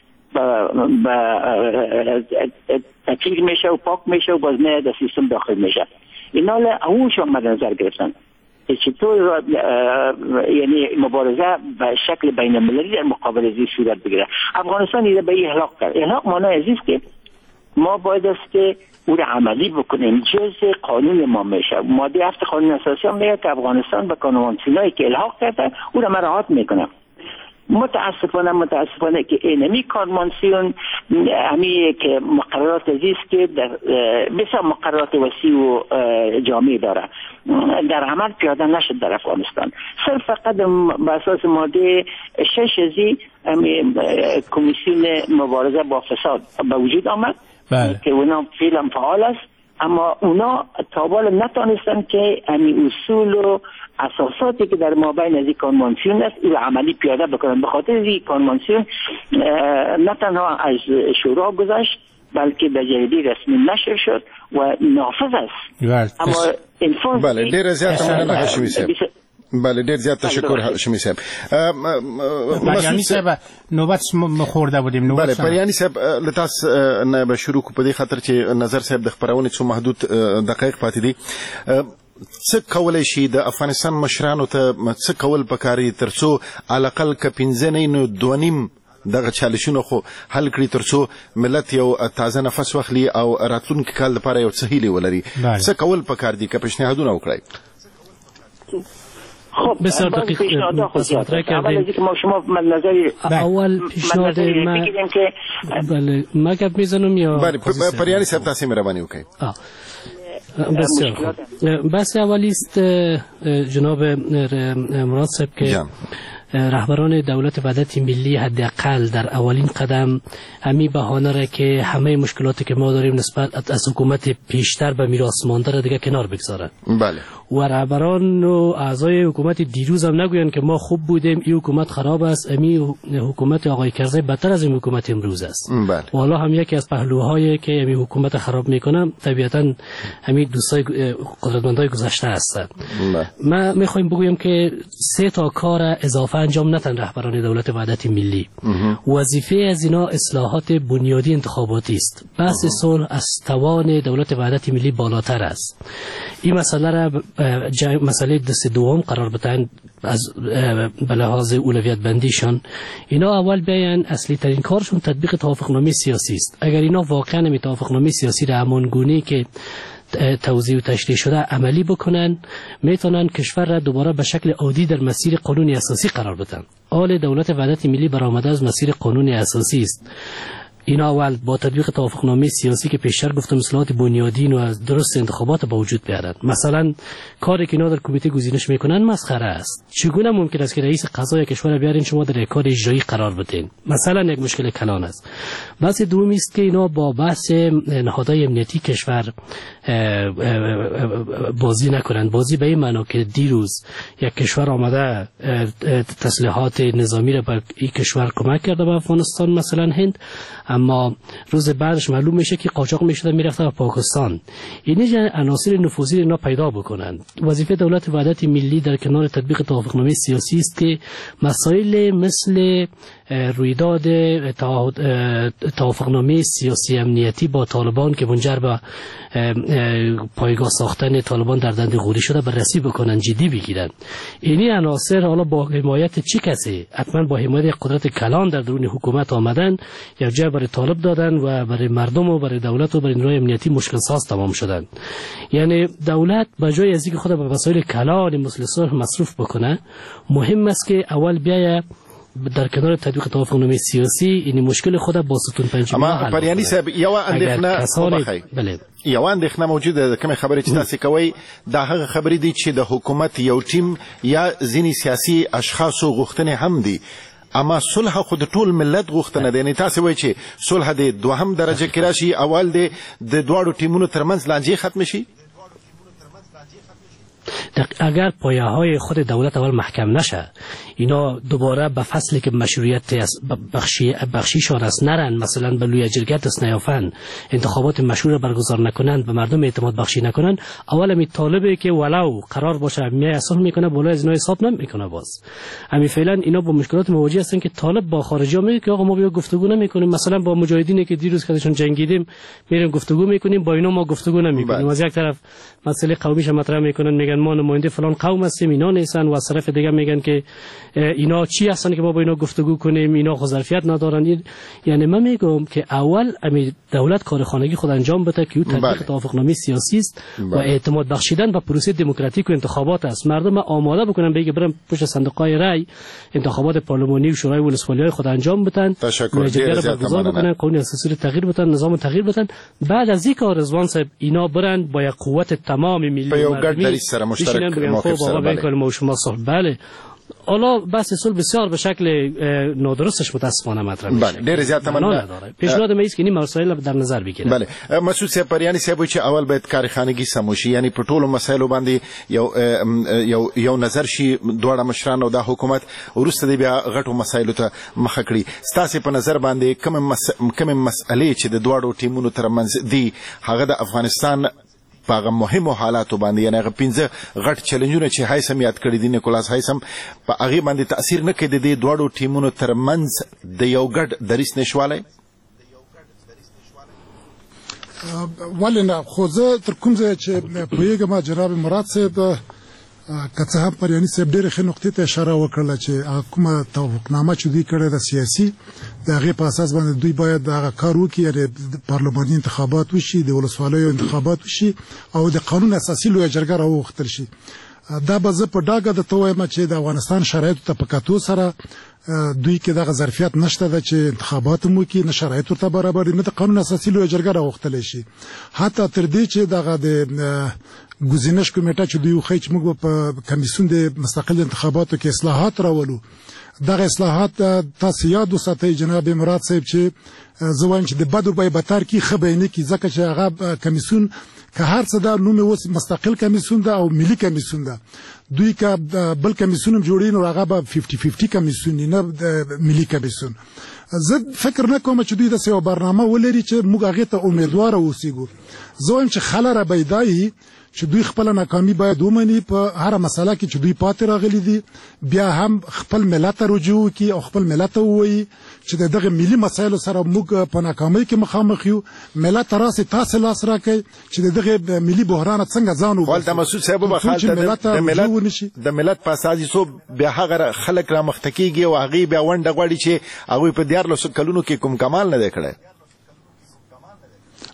تطهیر میشه و پاک میشه و باز میاد در سیستم داخل میشه. اینا اونش هم مد نظر گرفتن چطور یعنی مبارزه به شکل بین المللی در مقابل ازی صورت بگیره. افغانستان ایده به این احلاق کرد. احلاق معنی عزیز که ما باید است که او را عملی بکنیم، جز قانون ما میشه. ماده هفت قانون اساسی هم میگه که افغانستان به قانون‌سازی که الحاق کرده او را مراعات میکنه. متاسفانه متاسفانه که اینمی کارمانسیون همی که مقررات عزیز که در بسیار مقررات وسیع و جامع داره در عمل پیاده نشد در افغانستان. صرف فقط به اساس ماده شش ازی کمیسیون مبارزه با فساد به وجود آمد بله. که اونا فعلا فعال است، اما اونا تابال نتانستن که همین اصول و اساساتی که در مابین از این کانونسیون است او عملی پیاده بکنن. به خاطر این کانونسیون نه تنها از شورا گذشت بلکه به جریده رسمی نشر شد و نافذ است. اما انفاذ بله ډیر زیات مننه هاشمی صاحب. بله ډیر زیات تشکر هاشمی صاحب. پریانی صاحب نوبت خورده بودیم نوبت. بله پریانی صاحب لتاس نه به شروع کو په دې خاطر چې نظر صاحب د خبرونه څو محدود دقایق پاتې دي. څه کولای شي د افغانستان مشرانو ته څه کول پکاري ترڅو علاقل ک پنځه نه نو دونیم دغه چالشونه خو حل کړي ترڅو ملت یو تازه نفس واخلي او راتلونکي کال لپاره یو څه هیله ولري. څه کول پکار دي که پیشنهادونه وکړي؟ خب بسیار دقیق مطرح کردیم. نظری اول پیشنهاد ما بله ما گپ میزنم یا بله پریانی صاحب تاسو مهرباني وکړئ. بسیار خوب. بحث اولی است جناب مراد صاحب که رهبران دولت وحدت ملی حداقل در اولین قدم همین بهانه را که همه مشکلاتی که ما داریم نسبت از حکومت پیشتر به میراث مانده را دیگه کنار بگذارن. بله. و رهبران و اعضای حکومت دیروز هم نگوین که ما خوب بودیم این حکومت خراب است، امی حکومت آقای کرزی بدتر از این حکومت امروز است. بله. و حالا هم یکی از پهلوهایی که امی حکومت خراب میکنه طبیعتا همین دوستای قدرتمندای گذشته هستند. بله. ما میخوایم بگویم که سه تا کار اضافه انجام ندن رهبران دولت وحدت ملی. وظیفه از اینا اصلاحات بنیادی انتخاباتی است. بحث صلح از توان دولت وحدت ملی بالاتر است. این مسئله را مسئله دست دوم قرار بدن از به لحاظ اولویت بندیشان. اینا اول بیان اصلی ترین کارشون تطبیق توافقنامه سیاسی است. اگر اینا واقعا می توافقنامه سیاسی را همان گونه که توزیع و تشریح شده عملی بکنن میتونن کشور را دوباره به شکل عادی در مسیر قانونی اساسی قرار بدن. آل دولت وحدت ملی برآمده از مسیر قانونی اساسی است. اینا اول با تطبیق توافقنامه سیاسی که پیشتر گفتم اصلاحات بنیادین و درست انتخابات با وجود بیارن. مثلا کاری که اینا در کمیته گزینش میکنن مسخره است. چگونه ممکن است که رئیس قضای کشور بیارین شما در کار اجرایی قرار بدین؟ مثلا یک مشکل کلان است. بحث دومی است که اینا با بحث نهادهای امنیتی کشور بازی نکنن. بازی به این معنی که دیروز یک کشور آمده تسلیحات نظامی را به این کشور کمک کرده به افغانستان مثلا هند، اما روز بعدش معلوم میشه که قاچاق میشده میرفته به پاکستان. اینجا عناصر نفوذی اینا پیدا بکنن. وظیفه دولت وحدت ملی در کنار تطبیق توافقنامه سیاسی است که مسائل مثل رویداد توافقنامه سیاسی امنیتی با طالبان که منجر به پایگاه ساختن طالبان در دنده غوری شده بررسی بکنن، جدی بگیرن. اینی عناصر حالا با حمایت چه کسی؟ حتما با حمایت قدرت کلان در درون حکومت آمدن، یک جای برای طالب دادن و برای مردم و برای دولت و برای نیروی امنیتی مشکل ساز تمام شدن. یعنی دولت به جای از اینکه خود به مسائل کلان مثل صلح مصروف بکنه، مهم است که اول بیاید در کنار تطبیق توافقنامه سیاسی این مشکل خود با ستون پنجمی اما پریانی صاحب یو اندېښنه کسان... بله یو اندېښنه موجوده ده. کومه خبرې چې تاسو کوي دا هغه خبرې دي چې د حکومت یو ټیم یا ځینې سیاسي اشخاصو غوښتنې هم دي، اما صلح خو د ټول ملت غوښتنه ده. یعنې تاسو وایي چې صلح د دوهم درجه کې راشي، اول د د دواړو ټیمونو ترمنځ لانجې ختم شي. اگر پایه های خود دولت اول محکم نشه، اینا دوباره به فصلی که مشروعیت بخشی بخشیشان است نرن، مثلا به لوی جرگه دست نیافن، انتخابات مشروع برگزار نکنند، به مردم اعتماد بخشی نکنند، اول می طالبه که ولو قرار باشه می اصلاح میکنه بالا از اینا حساب نمیکنه. باز همین فعلا اینا با مشکلات مواجه هستن که طالب با خارجی میگه که آقا ما بیا گفتگو نمیکنیم، مثلا با مجاهدینی که دیروز کدشون جنگیدیم میریم گفتگو میکنیم، با اینا ما گفتگو نمیکنیم. از یک طرف مسئله قومیش مطرح میکنن، میگن ما نماینده فلان قوم هستیم، اینا نیستن، و از طرف دیگه میگن که اینا چی هستن که ما با اینا گفتگو کنیم، اینا ظرفیت ندارن. یعنی من میگم که اول امی دولت کار خانگی خود انجام بده که تطبیق توافقنامه سیاسی است و اعتماد بخشیدن به پروسه دموکراتیک و انتخابات است. مردم آماده بکنن بگه برن پشت صندوق‌های رای انتخابات پارلمانی و شورای ولسوالی خود انجام بدن، مجلس برگزار بکنن، قانون اساسی تغییر بدن، نظام تغییر بدن. بعد از این کار رضوان صاحب اینا برن با یک قوت تمام ملی مردمی سر مشترک موقف سر بله بله حالا بحث صلح بسیار به شکل نادرستش متاسفانه مطرح میشه. بله ډیر زیات مننه. پیشنهاد مې است که این مسائل در نظر بگیرن. بله مسعود صاحب پریانی صاحب چې اول باید کارخانگی سموشي، یعنی په ټولو مسایلو باندې یو یو یو نظر شي دواړه مشران او د حکومت ورسته دی بیا غټو مسایلو ته مخه کړي. ستاسو په نظر باندې کوم کوم مسئلې چې د دواړو ټیمونو ترمنځ دي هغه د افغانستان په مهمو حالاتو باندې، یعنی هغه پنځه غټ چیلنجونه چې هایسم یاد کړی دي نیکولاس هایسم، په هغې باندې تاثیر نه کوي د دې دواړو ټیمونو ترمنځ د یو ګډ دریځ نشوالی؟ ولې نه، خو زه تر کوم ځایه چې پوهېږم جناب مراد صاحب که څه هم پریاني صاحب ډېرې ښې نقطې ته اشاره وکړله چې کومه توافقنامه چې دوی کړې ده سیاسي، د هغې په اساس باندې دوی باید هغه کار وکړي، یعنې پارلماني انتخابات وشي، د ولسوالیو انتخابات وشي او د قانون اساسي لویه جرګه راوغوښتل شي. دا به زه په ډاګه درته ووایم چې د افغانستان شرایطو ته په کتو سره دوی کې دغه ظرفیت نشته ده چې انتخابات هم وکړي، نه شرایط ورته برابر دي، نه د قانون اساسي لویه جرګه راوغوښتلی شي. حتی تر دې چې دغه د ګزینش کمیټه چې دوی وښیي چې موږ په کمیسیون د مستقل انتخاباتو کې اصلاحات راولو، دغه اصلاحات تاسو یاد وساتئ جناب مراد صاحب چې زه وایم چې د بدو به یې بدتر کړي، ښه به یې نه کړي، ځکه چې هغه کمیسیون که هر څه ده نوم یې اوس مستقل کمیسیون ده او ملي کمیسیون ده. دوی که بل کمیسیون هم جوړوي نو هغه به ففټي ففټي کمیسیون نه ملي کمیسیون. زه فکر نه کوم چې دوی داسې یوه برنامه ولري چې موږ هغې ته امیدواره اوسېږو. زه وایم چې خله را بیدایي چې دوی خپل ناکامي باید ومني په هر مسله کې چې دوی پاتې راغلي دي، بیا هم خپل ملت ته رجوع وکړي او خپل ملت ته ووایي چې د دغه ملي مسایلو سره موږ په ناکامۍ کې مخامخ یو، ملت ته راسې تاسې لاس راکړئ چې د دغه ملي بحرانه څنګه ځان وباسو. ولته مسعود صاحب وبخښه د ملت په اساسیتوب بیا هغه خلک رامخته کېږي او هغوی بیا ونډه غواړي چې هغوی په دیارلسو کلونو کې کوم کمال نه دی کړی.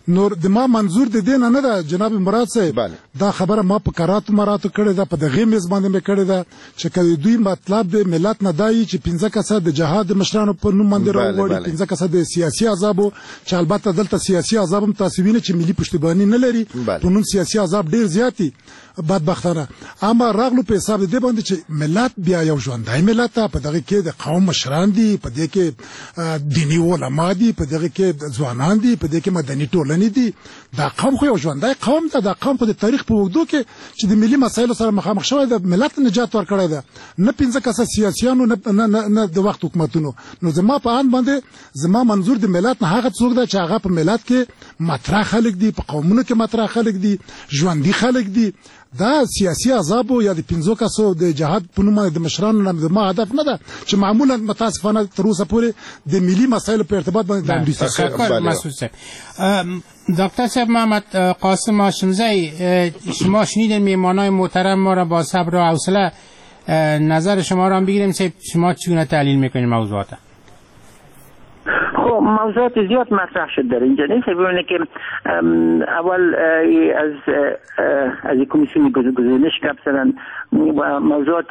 نور د ما منظور د دین نه ده جناب مراد صاحب دا خبره ما په قرات مراتو کړې ده په دغه میز باندې مې کړې ده چې کله دوی مطلب د ملت نه دی چې پنځه کسه د جهاد مشرانو په نوم باندې راوړي پنځه کسه د سیاسي عذابو چې البته دلته سیاسي عذاب هم تاسو وینئ چې ملي پښتیبانی نه لري په نوم سیاسي عذاب ډیر زیاتی بدبختانه اما راغلو په حساب دې باندې چې ملت بیا یو ژوندای ملت په دغه کې د قوم مشران دي په دې کې دینی علما دي په دغه کې ځوانان دي په دې کې مدني ټولنې دي دا قوم خو یو ژوندای قوم ته د قوم په تاریخ په وګړو کې چې د ملي مسایلو سره مخامخ شوی د ملت نجات ورکړی ده نه پنځه کسه سیاسيانو نه نه د وخت حکومتونو نو زما په ان باندې زما منظور د ملت نه هغه څوک ده چې هغه په ملت کې مطرح خلک دي په قومونو کې مطرح خلک دي ژوندۍ خلک دي دا سیاسي عذاب یا د پنځو کسو د جهاد په نوم د مشرانو نه د ما هدف نه ده چې معمولا متاسفانه تر اوسه پورې د ملي مسایلو په ارتباط باندې د امریکا سره مسعود صاحب دکتر صاحب محمد قاسم هاشمزی شما شنیدین میهمانای محترم ما را با صبر و حوصله نظر شما را هم بگیریم شما چگونه تحلیل میکنید موضوعات خب موضوعات زیاد مطرح شد در اینجا نیست ببینه که اول از از کمیسیون گزینش گپ زدن و موضوعات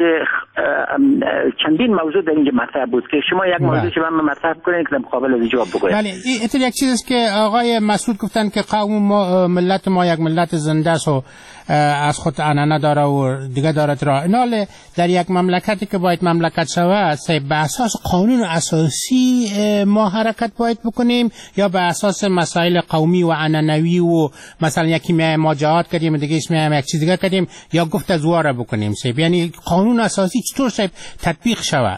چندین موضوع در اینجا مطرح بود که شما یک موضوع شما مطرح کنید که مقابل از جواب بگوید. بله این یک چیزی است که آقای مسعود گفتن که قوم ما ملت ما یک ملت زنده است و از خود عنعنه داره و دیگه دارد راه اینال در یک مملکتی که باید مملکت شود به اساس قانون اساسی ما حرکت باید بکنیم یا به اساس مسائل قومی و عنعنوی و مثلا یکی می ما جهاد کردیم دیگه اسم یک چیز دیگه کردیم یا گفت زواره بکنیم سیب یعنی قانون اساسی چطور سیب تطبیق شود؟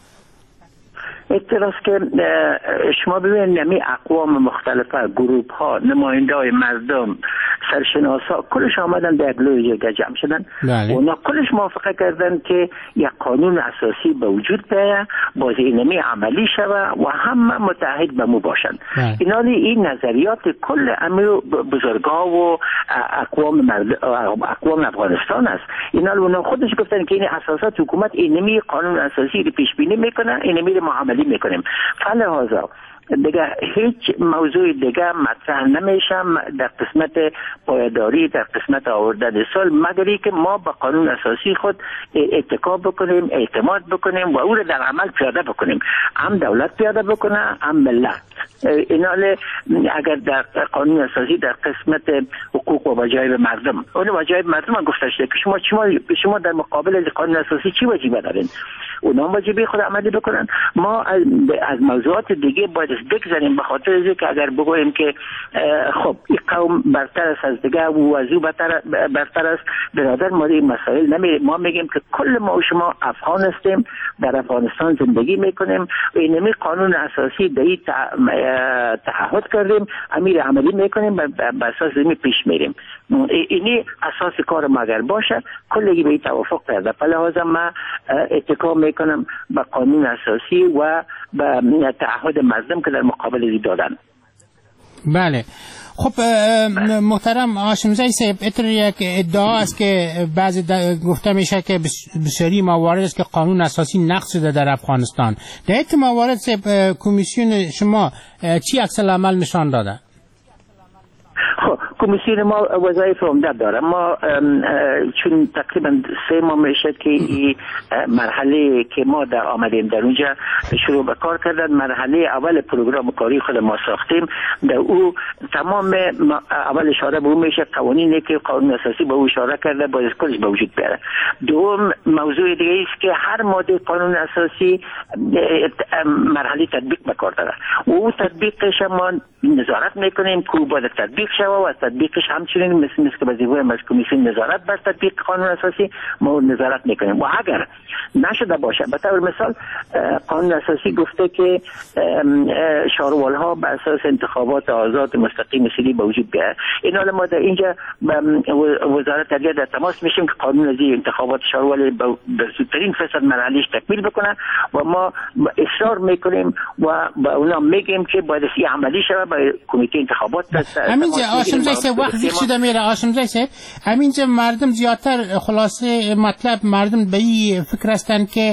اعتراض که شما ببینید نمی اقوام مختلفه گروپ ها نماینده های مردم سرشناس ها کلش آمدن در یک لوی جگه جمع شدن و اونا کلش موافقه کردن که یک قانون اساسی به وجود بیاید بازی نمی عملی شود و همه متحد به مو باشند اینالی این نظریات کل امیر بزرگا و اقوام مرد اقوام افغانستان است اینالی اونا خودش گفتن که این اساسات حکومت اینمی قانون اساسی رو پیش بینی میکنه اینمی معامله میکنیم فلهذا دیگه هیچ موضوع دیگه مطرح نمیشه در قسمت پایداری در قسمت آوردن سال مگری که ما به قانون اساسی خود اتکا بکنیم اعتماد بکنیم و او رو در عمل پیاده بکنیم هم دولت پیاده بکنه هم ملت ایناله اگر در قانون اساسی در قسمت حقوق و وجایب مردم اون وجایب مردم هم گفته شده که شما شما شما در مقابل قانون اساسی چی وجیبه دارین اونا وجیبه خود عملی بکنن ما از, از موضوعات دیگه باید بگذاریم به خاطر اینکه اگر بگوییم که خب این قوم برتر است از دیگه و وضو برتر برتر است برادر ما این مسائل نمی ما میگیم که کل ما و شما افغان هستیم در افغانستان زندگی میکنیم و اینمی قانون اساسی در این تعهد کردیم امیر عملی میکنیم به اساس اینی پیش میریم اینی اساس کار ما اگر باشه کلگی به این توافق کرده فلهذا ما اتکا میکنم به قانون اساسی و به تعهد مردم که در مقابل ای دادن. بله خب محترم هاشمزی صاحب اتر یک ادعا است که بعضی گفته میشه که بسیاری موارد است که قانون اساسی نقض شده در افغانستان در این موارد صاحب کمیسیون شما چی عکس العمل نشان داده؟ خب کمیسیون ما وظایف عمده داره ما چون تقریبا سه ماه میشه که این مرحله که ما در آمدیم در اونجا شروع به کار کردن مرحله اول پروگرام کاری خود ما ساختیم در او تمام اول اشاره به اون میشه قوانینی که قانون اساسی به او اشاره کرده باید کلش به وجود بیاره دوم موضوع دیگه است که هر ماده قانون اساسی مرحله تطبیق به کار داره و او تطبیقش ما نظارت میکنیم که باید تطبیق شود و تطبیقش همچنین مثل مثل که وظیفه ما از کمیسیون نظارت بر تطبیق قانون اساسی ما نظارت میکنیم و اگر نشده باشه به طور مثال قانون اساسی گفته که شاروال ها بر اساس انتخابات آزاد مستقیم سری به وجود بیاد این حال ما در اینجا وزارت عدلیه در تماس میشیم که قانون از انتخابات شاروال به زودترین فرصت مرحلهش تکمیل بکنه و ما اصرار میکنیم و به اونا میگیم که باید این عملی شود به کمیته انتخابات همینجا هاشمزی صاحب وقت زیاد شده میره هاشمزی صاحب همینجا مردم زیادتر خلاصه مطلب مردم به این فکر هستن که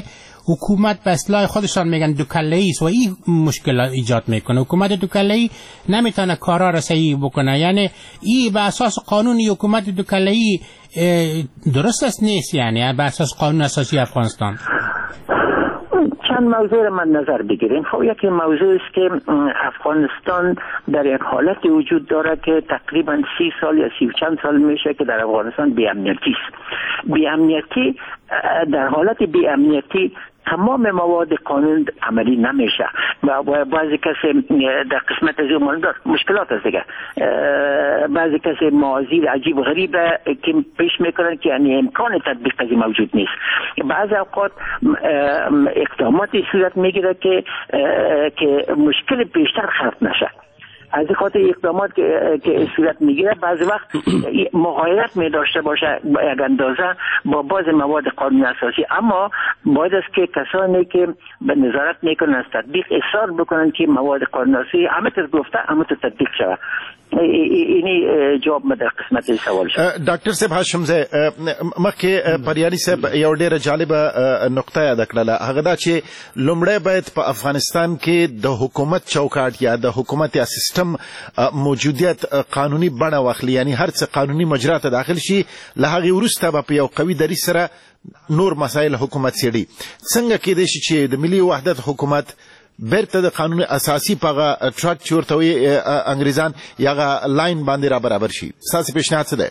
حکومت به اصطلاح خودشان میگن دوکله‌ای است و این مشکل ایجاد میکنه. حکومت دوکله‌ای نمیتونه کارا را صحیح بکنه. یعنی این به اساس قانون حکومت دوکله‌ای درست است نیست، یعنی به اساس قانون اساسی افغانستان. چند موضوع را من نظر بگیریم. خب یکی موضوع است که افغانستان در یک حالت وجود داره که تقریبا سی سال یا سی و چند سال میشه که در افغانستان بی امنیتی است. بی امنیتی در حالت بی امنیتی تمام مواد قانون عملی نمیشه و بعضی کسی در قسمت از اون مشکلات است دیگه. بعضی کسی موازیر عجیب و غریب که پیش میکنن که یعنی امکان تطبیق از موجود نیست. بعضی اوقات اقداماتی صورت میگیره که که مشکل بیشتر خلق نشه. از این خاطر اقدامات که که صورت میگیره بعضی وقت مغایرت می داشته باشه با یک اندازه با بعض مواد قانون اساسی، اما باید است که کسانی که به نظارت میکنن از تطبیق اصرار بکنن که مواد قانون اساسی همه تر گفته همه تر تطبیق شود. اینی جواب مده قسمت سوال شد. ډاکټر صاحب هاشمزه مخکې پریاني صاحب یو ډېره جالبه نقطه یاد کړله، هغه دا چې لومړی باید په افغانستان کې د حکومت چوکاټ یا د حکومت یا سیستم موجودیت قانوني بڼه واخلي، یعنی هر څه قانوني مجرا ته داخل شي، له هغې وروسته به په یو قوي دریځ سره نور مسایل حکومت څېړي. څنګه کېدای شي چې د ملي وحدت حکومت بیرته د قانون اساسي پاغه ټراک چې ورته وایي انګریزان یا هغه لاین باندې را برابر شي؟ ستاسې پیشنهاد څه دی؟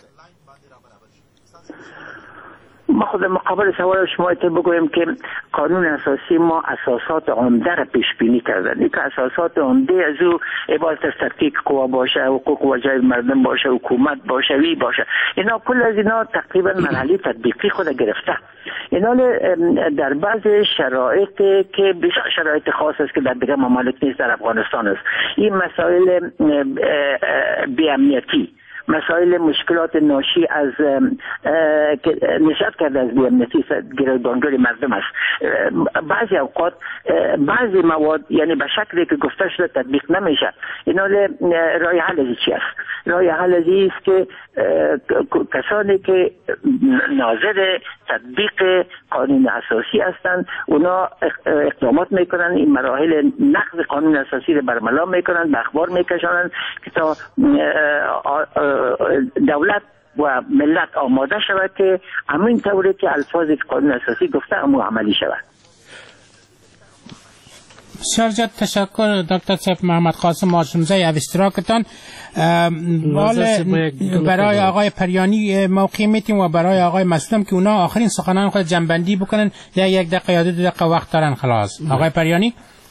ما خود مقابل سوال شما ته بگویم که قانون اساسی ما اساسات عمده را پیش بینی کردن. این که اساسات عمده از او عبارت از تفکیک قوا باشه، حقوق و جای مردم باشه، حکومت باشه، وی باشه، اینا کل از اینا تقریبا مرحله تطبیقی خود گرفته. اینا در بعض شرایط که شرایط خاص است که در دیگر ممالک نیست در افغانستان است، این مسائل بی امنیتی، مسائل مشکلات ناشی از نشأت کرده از بی‌امنیتی گروگانگیری مردم است. بعضی اوقات بعضی مواد یعنی به شکلی که گفته شده تطبیق نمیشه. اینا راه حل از چی است؟ راه حل از است که کسانی که ناظر تطبیق قانون اساسی هستند اونا اقدامات میکنن، این مراحل نقض قانون اساسی رو برملا میکنن، به اخبار میکشانن که تا دولت و ملت آماده شود که همین طوری که الفاظ قانون اساسی گفته همون عملی شود. بسیار زیاد تشکر دکتر صاحب محمد قاسم هاشمزه از اشتراکتان. برای آقای پریانی موقع میتیم و برای آقای مسعود که اونا آخرین سخنان خود جنبندی بکنن یا یک دقیقه یا دو دقیقه وقت دارن خلاص. آقای پریانی.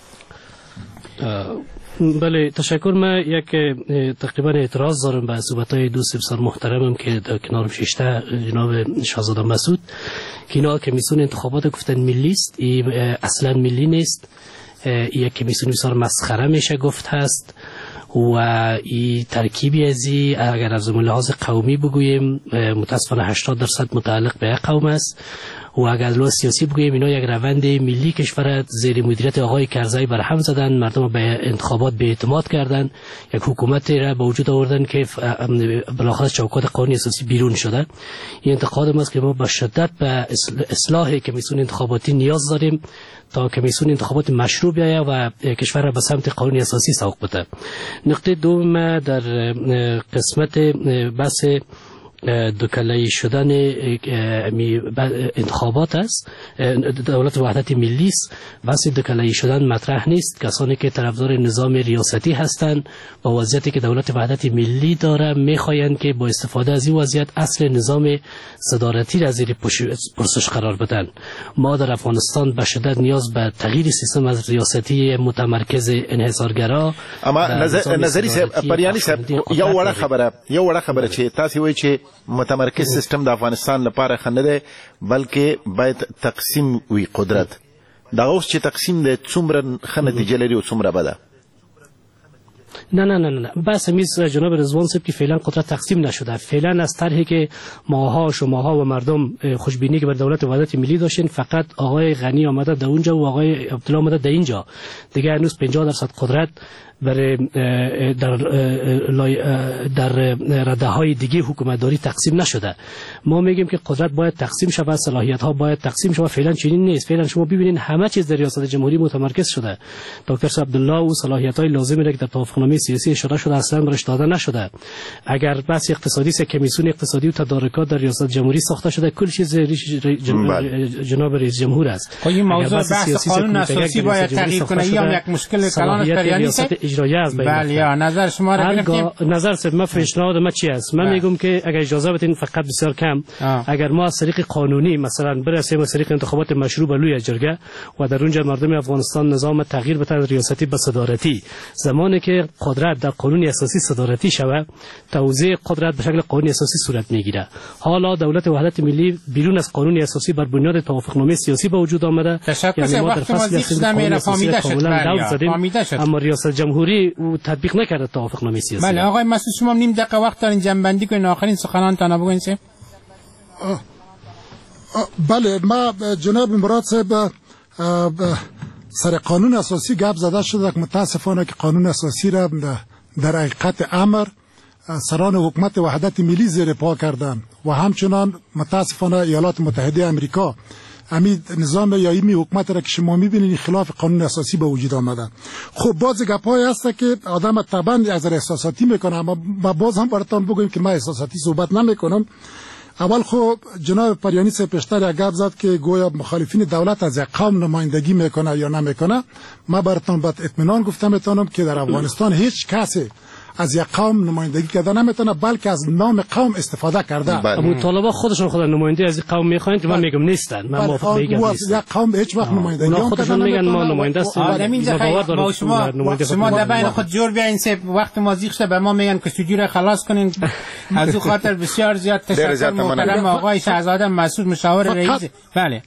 بله تشکر. من یک تقریبا اعتراض دارم به صحبت‌های دوست بسیار محترمم که در کنارم شیشته جناب شاهزاده مسعود که اینا کمیسیون انتخابات گفتن ملی است، این اصلا ملی نیست، این کمیسیون بسیار مسخره میشه گفت هست و این ترکیبی ازی اگر از لحاظ قومی بگوییم متاسفانه هشتاد درصد متعلق به یک قوم است و اگر لحاظ سیاسی بگوییم اینا یک روند ملی کشور زیر مدیریت آقای کرزی برهم زدن، مردم به انتخابات به اعتماد کردن، یک حکومت را به وجود آوردن که بالاخره از چوکات قانونی اساسی بیرون شده. این انتقاد ماست که ما با شدت به اصلاح کمیسیون انتخاباتی نیاز داریم تا کمیسیون انتخابات مشروع بیاید و کشور را به سمت قانون اساسی سوق بده. نقطه دوم در قسمت بحث دوکله‌ای شدن انتخابات است، دولت وحدت ملی است. بحث دوکله‌ای شدن مطرح نیست. کسانی که طرفدار نظام ریاستی هستند با وضعیتی که دولت وحدت ملی داره میخواهند که با استفاده از این وضعیت اصل نظام صدارتی را زیر پرسش قرار بدن. ما در افغانستان به شدت نیاز به تغییر سیستم از ریاستی متمرکز انحصارگرا. اما نظری صاحب پریانی صاحب یو وړه خبره یو وړه خبره چې تاسو وایي چې متمرکز سیستم د افغانستان لپاره ښه نه دی بلکې باید تقسیم وي قدرت. دغه اوس چې تقسیم دی څومره ښه نتیجه لري او څومره بده؟ نه نه نه نه بس همیز جناب رضوان صاحب که فعلا قدرت تقسیم نشده. فعلا از طرحی که ماها شماها و مردم خوشبینی که بر دولت وحدت ملی داشتین فقط آقای غنی آمده در اونجا و آقای عبدالله آمده در اینجا، دیگه هنوز پنجاه درصد قدرت برای در در رده های دیگه حکومتداری تقسیم نشده. ما میگیم که قدرت باید تقسیم شود، صلاحیت ها باید تقسیم شود. فعلا چنین نیست. فعلا شما ببینید همه چیز در ریاست جمهوری متمرکز شده. دکتر عبدالله و صلاحیت های لازمی را که در توافقنامه سیاسی اشاره شده اصلا برش داده نشده. اگر بحث اقتصادی است، کمیسیون اقتصادی و تدارکات در ریاست جمهوری ساخته شده، کل چیز جناب رئیس جمهور است. این موضوع بحث قانون اساسی باید تغییر کنه یا یک مشکل کلان پریانی است اجرایی است. بله یا نظر شما را گرفتیم. نظر سر ما پیشنهاد ما چی است؟ من میگم که اگر اجازه بدین فقط بسیار کم آه. اگر ما از طریق قانونی مثلا برسیم از طریق انتخابات مشروع به لوی جرگه و در اونجا مردم افغانستان نظام تغییر بده از ریاستی به صدارتی، زمانی که قدرت در قانون اساسی صدارتی شود توزیع قدرت به شکل قانون اساسی صورت میگیره. حالا دولت وحدت ملی بیرون از قانون اساسی بر بنیاد توافقنامه سیاسی به وجود آمده. یعنی ما در فصل اساسی فهمیده شد اما ریاست جمهوری تطبیق نکرده توافقنامه سیاسی. بله آقای مسعود شما نیم دقیقه وقت دارین جنبندی کنین آخرین سخنانتان بگوین. بله ما جناب مراد صاحب سر قانون اساسی گپ زده شده که متاسفانه که قانون اساسی را در حقیقت امر سران حکومت وحدت ملی زیر پا کردن و همچنان متاسفانه ایالات متحده امریکا امید نظام یا ایمی حکومت را که شما میبینید خلاف قانون اساسی به وجود آمده. خب باز گپای هست که آدم طبعا از احساساتی میکنه، اما ما باز هم براتون بگویم که ما احساساتی صحبت نمیکنم. اول خب جناب پریانی صاحب پیشتر یک گپ زد که گویا مخالفین دولت از یک قوم نمایندگی میکنه یا نمیکنه. ما براتون باید اطمینان گفتم میتونم که در افغانستان هیچ کسی از یک قوم نمایندگی کرده نمیتونه بلکه از نام قوم استفاده کرده. اما طالبان خودشون خود نماینده از قوم میخواین که من میگم نیستن. من موافق میگم نیستن. یک قوم هیچ وقت نمایندگی نمیکنه. خودشون میگن ما نماینده هستیم. ما شما شما در بین خود جور بیاین سه وقت ما زیخ به ما میگن که استودیو را خلاص کنین. از او خاطر بسیار زیاد تشکر محترم آقای شهزاده مسعود مشاور رئیس. بله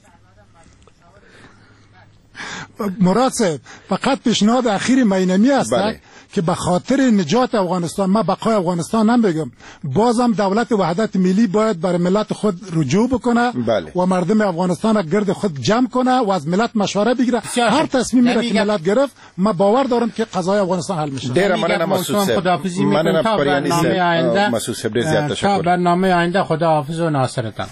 مراد صاحب فقط پیشنهاد اخیر مینمی است که به خاطر نجات افغانستان، ما بقای افغانستان نمیگم، بازم دولت وحدت ملی باید بر ملت خود رجوع بکنه بله. و مردم افغانستان را گرد خود جمع کنه و از ملت مشوره بگیره. هر تصمیمی را که ملت گرفت ما باور دارم که قضای افغانستان حل میشه. دیر مننه مسعود صاحب. مننه پریانی صاحب. مسعود صاحب زیاد تشکر. تا برنامه آینده خداحافظ و ناصرتان.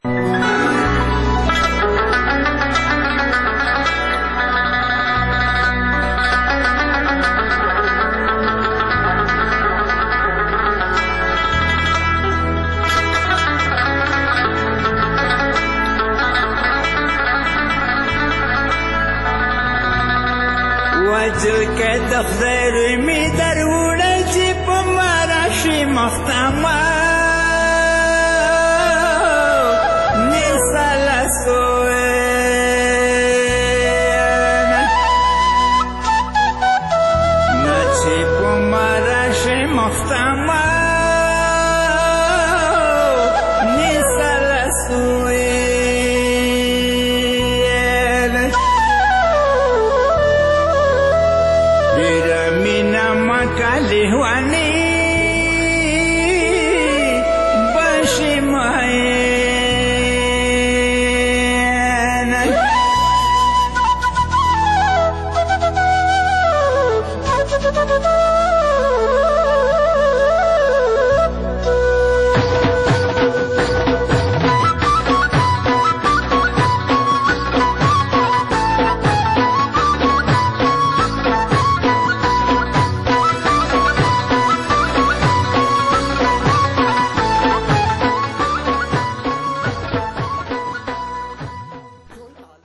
وجه که دخدر می در وڑه چی پا مراشی مختما نیسال سوئن نچی پا مراشی مختما نیسال سوئن Lihwa